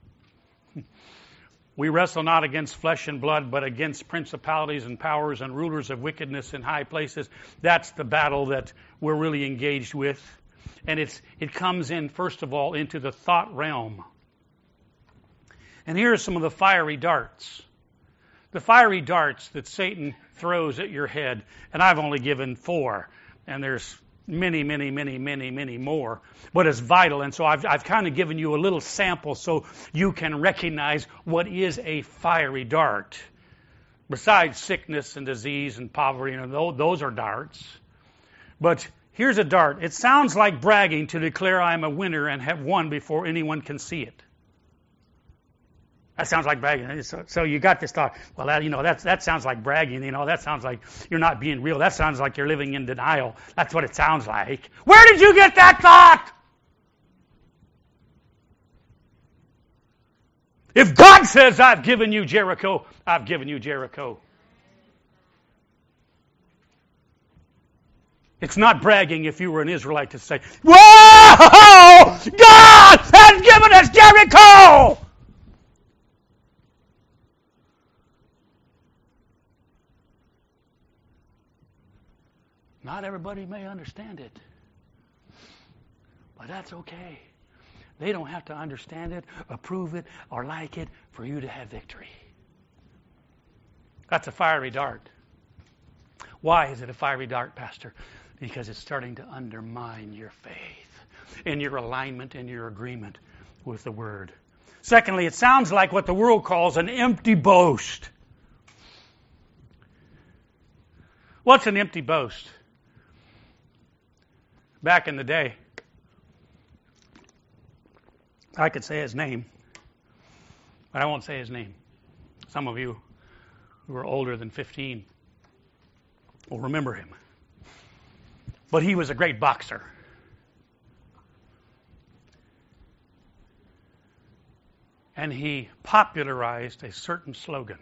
We wrestle not against flesh and blood, but against principalities and powers and rulers of wickedness in high places. That's the battle that we're really engaged with. And it's it comes in, first of all, into the thought realm. And here are some of the fiery darts. The fiery darts that Satan throws at your head, and I've only given four, and there's many, many, many, many, many more, but it's vital, and so I've, I've kind of given you a little sample so you can recognize what is a fiery dart. Besides sickness and disease and poverty, you know, those are darts. But here's a dart. It sounds like bragging to declare I'm a winner and have won before anyone can see it. That sounds like bragging. So, so you got this thought, well, that, you know, that's, that sounds like bragging. You know, that sounds like you're not being real. That sounds like you're living in denial. That's what it sounds like. Where did you get that thought? If God says, I've given you Jericho, I've given you Jericho. It's not bragging if you were an Israelite to say, whoa! God has given us Jericho! Not everybody may understand it, but that's okay. They don't have to understand it, approve it, or like it for you to have victory. That's a fiery dart. Why is it a fiery dart, Pastor? Because it's starting to undermine your faith and your alignment and your agreement with the Word. Secondly, it sounds like what the world calls an empty boast. What's an empty boast? Back in the day, I could say his name, but I won't say his name. Some of you who are older than fifteen will remember him. But he was a great boxer. And he popularized a certain slogan.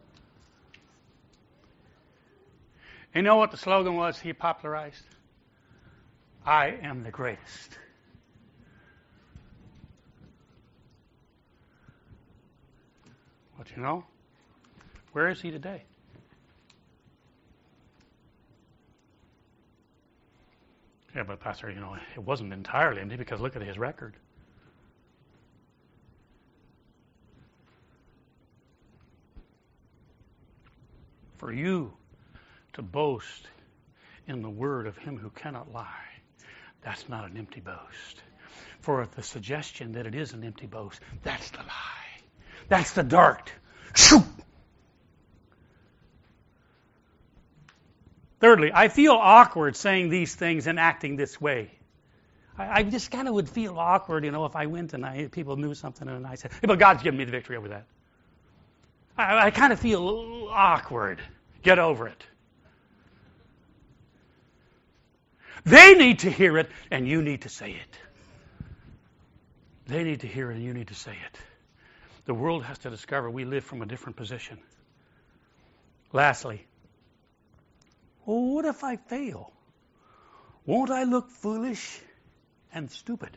You know what the slogan was he popularized? I am the greatest. But you know, where is he today? Yeah, but Pastor, you know, it wasn't entirely empty because look at his record. For you to boast in the word of him who cannot lie, that's not an empty boast. For the suggestion that it is an empty boast, that's the lie. That's the dart. Shoot! Thirdly, I feel awkward saying these things and acting this way. I, I just kind of would feel awkward, you know, if I went and I, people knew something and I said, hey, but God's given me the victory over that. I, I kind of feel awkward. Get over it. They need to hear it, and you need to say it. They need to hear it, and you need to say it. The world has to discover we live from a different position. Lastly, well, what if I fail? Won't I look foolish and stupid?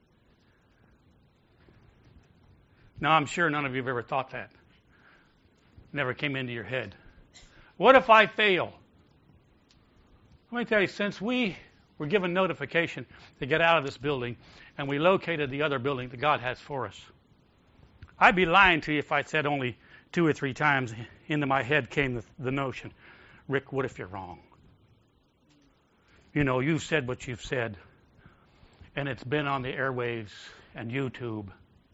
Now, I'm sure none of you have ever thought that. Never came into your head. What if I fail? Let me tell you, since we were given notification to get out of this building and we located the other building that God has for us, I'd be lying to you if I said only two or three times into my head came the, the notion, Rick, what if you're wrong? You know, you've said what you've said, and it's been on the airwaves and YouTube,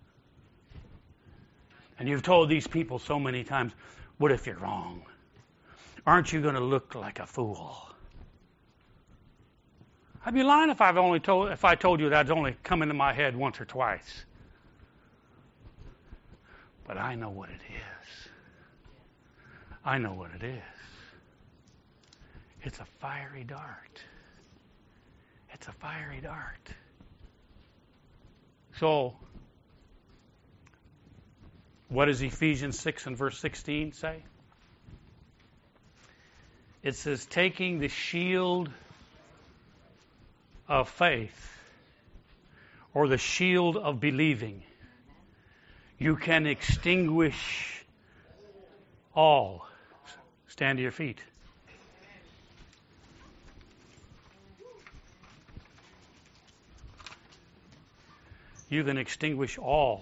and you've told these people so many times, what if you're wrong? Aren't you going to look like a fool? I'd be lying if I've only told if I told you that's only come into my head once or twice. But I know what it is. I know what it is. It's a fiery dart. It's a fiery dart. So, what does Ephesians six and verse sixteen say? It says, taking the shield of faith, or the shield of believing, you can extinguish all. Stand to your feet. You can extinguish all.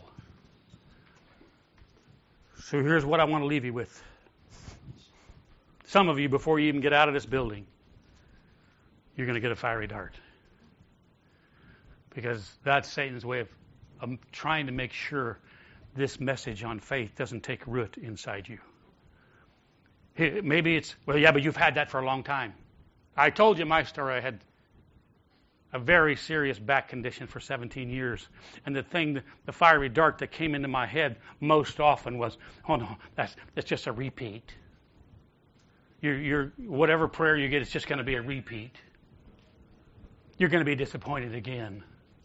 So here's what I want to leave you with. Some of you, before you even get out of this building, you're going to get a fiery dart. Because that's Satan's way of um, trying to make sure this message on faith doesn't take root inside you. Maybe it's, well, yeah, but you've had that for a long time. I told you my story. I had a very serious back condition for seventeen years. And the thing, the fiery dart that came into my head most often was, oh no, that's, that's just a repeat. You're, you're, whatever prayer you get, it's just going to be a repeat. You're going to be disappointed again.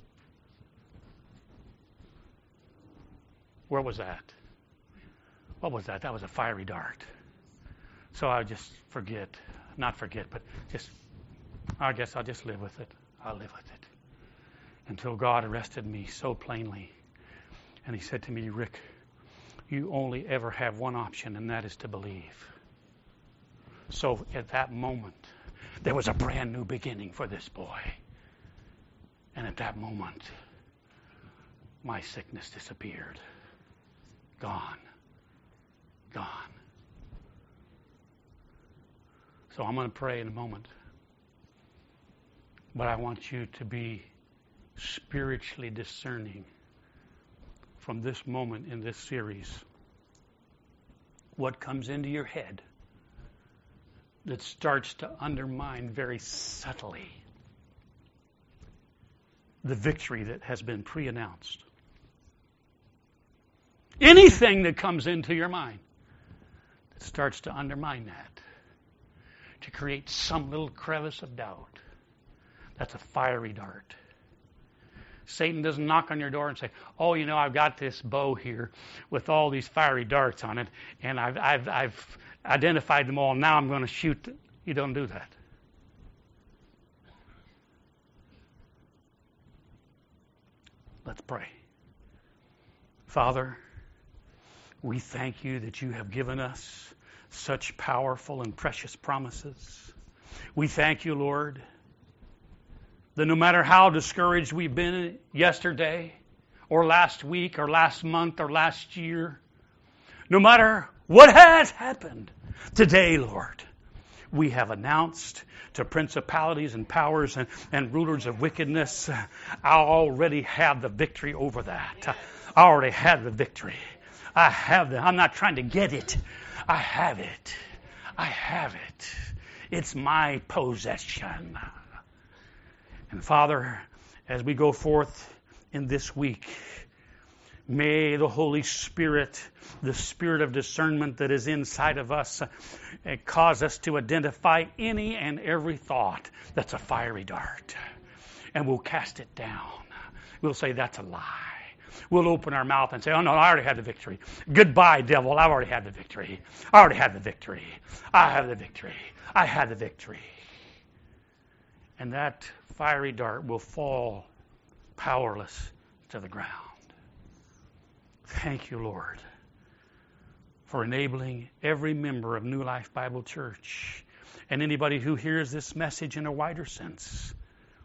Where was that? What was that? That was a fiery dart. So I just forget, not forget, but just, I guess I'll just live with it. I'll live with it. Until God arrested me so plainly. And he said to me, Rick, you only ever have one option, and that is to believe. So at that moment, there was a brand new beginning for this boy. And at that moment, my sickness disappeared. Gone. Gone. So I'm going to pray in a moment. But I want you to be spiritually discerning from this moment in this series. What comes into your head that starts to undermine very subtly the victory that has been pre-announced. Anything that comes into your mind that starts to undermine that, to create some little crevice of doubt, that's a fiery dart. Satan doesn't knock on your door and say, oh, you know, I've got this bow here with all these fiery darts on it, and I've, I've, I've identified them all. Now I'm going to shoot them. You don't do that. Let's pray. Father, we thank you that you have given us such powerful and precious promises. We thank you, Lord, that no matter how discouraged we've been yesterday or last week or last month or last year, no matter what has happened today, Lord, we have announced to principalities and powers and, and rulers of wickedness, I already have the victory over that. I already have the victory. I have the, I'm not trying to get it. I have it. I have it. It's my possession. And Father, as we go forth in this week, may the Holy Spirit, the spirit of discernment that is inside of us, uh, cause us to identify any and every thought that's a fiery dart. And we'll cast it down. We'll say, that's a lie. We'll open our mouth and say, oh no, I already had the victory. Goodbye, devil. I've already had the victory. I already had the victory. I have the victory. I had the victory. And that fiery dart will fall powerless to the ground. Thank you, Lord, for enabling every member of New Life Bible Church and anybody who hears this message in a wider sense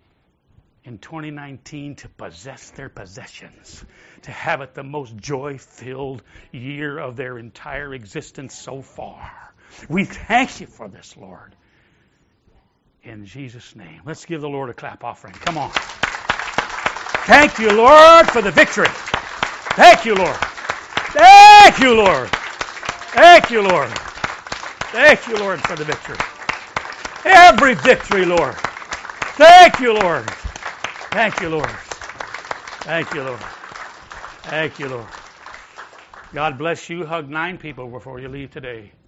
in twenty nineteen to possess their possessions, to have it the most joy-filled year of their entire existence so far. We thank you for this, Lord. In Jesus' name. Let's give the Lord a clap offering. Come on. Thank you, Lord, for the victory. Thank you, Lord. Thank you, Lord. Thank you, Lord. Thank you, Lord, for the victory. Every victory, Lord. Thank you, Lord. Thank you, Lord. Thank you, Lord. Thank you, Lord. God bless you. Hug nine people before you leave today.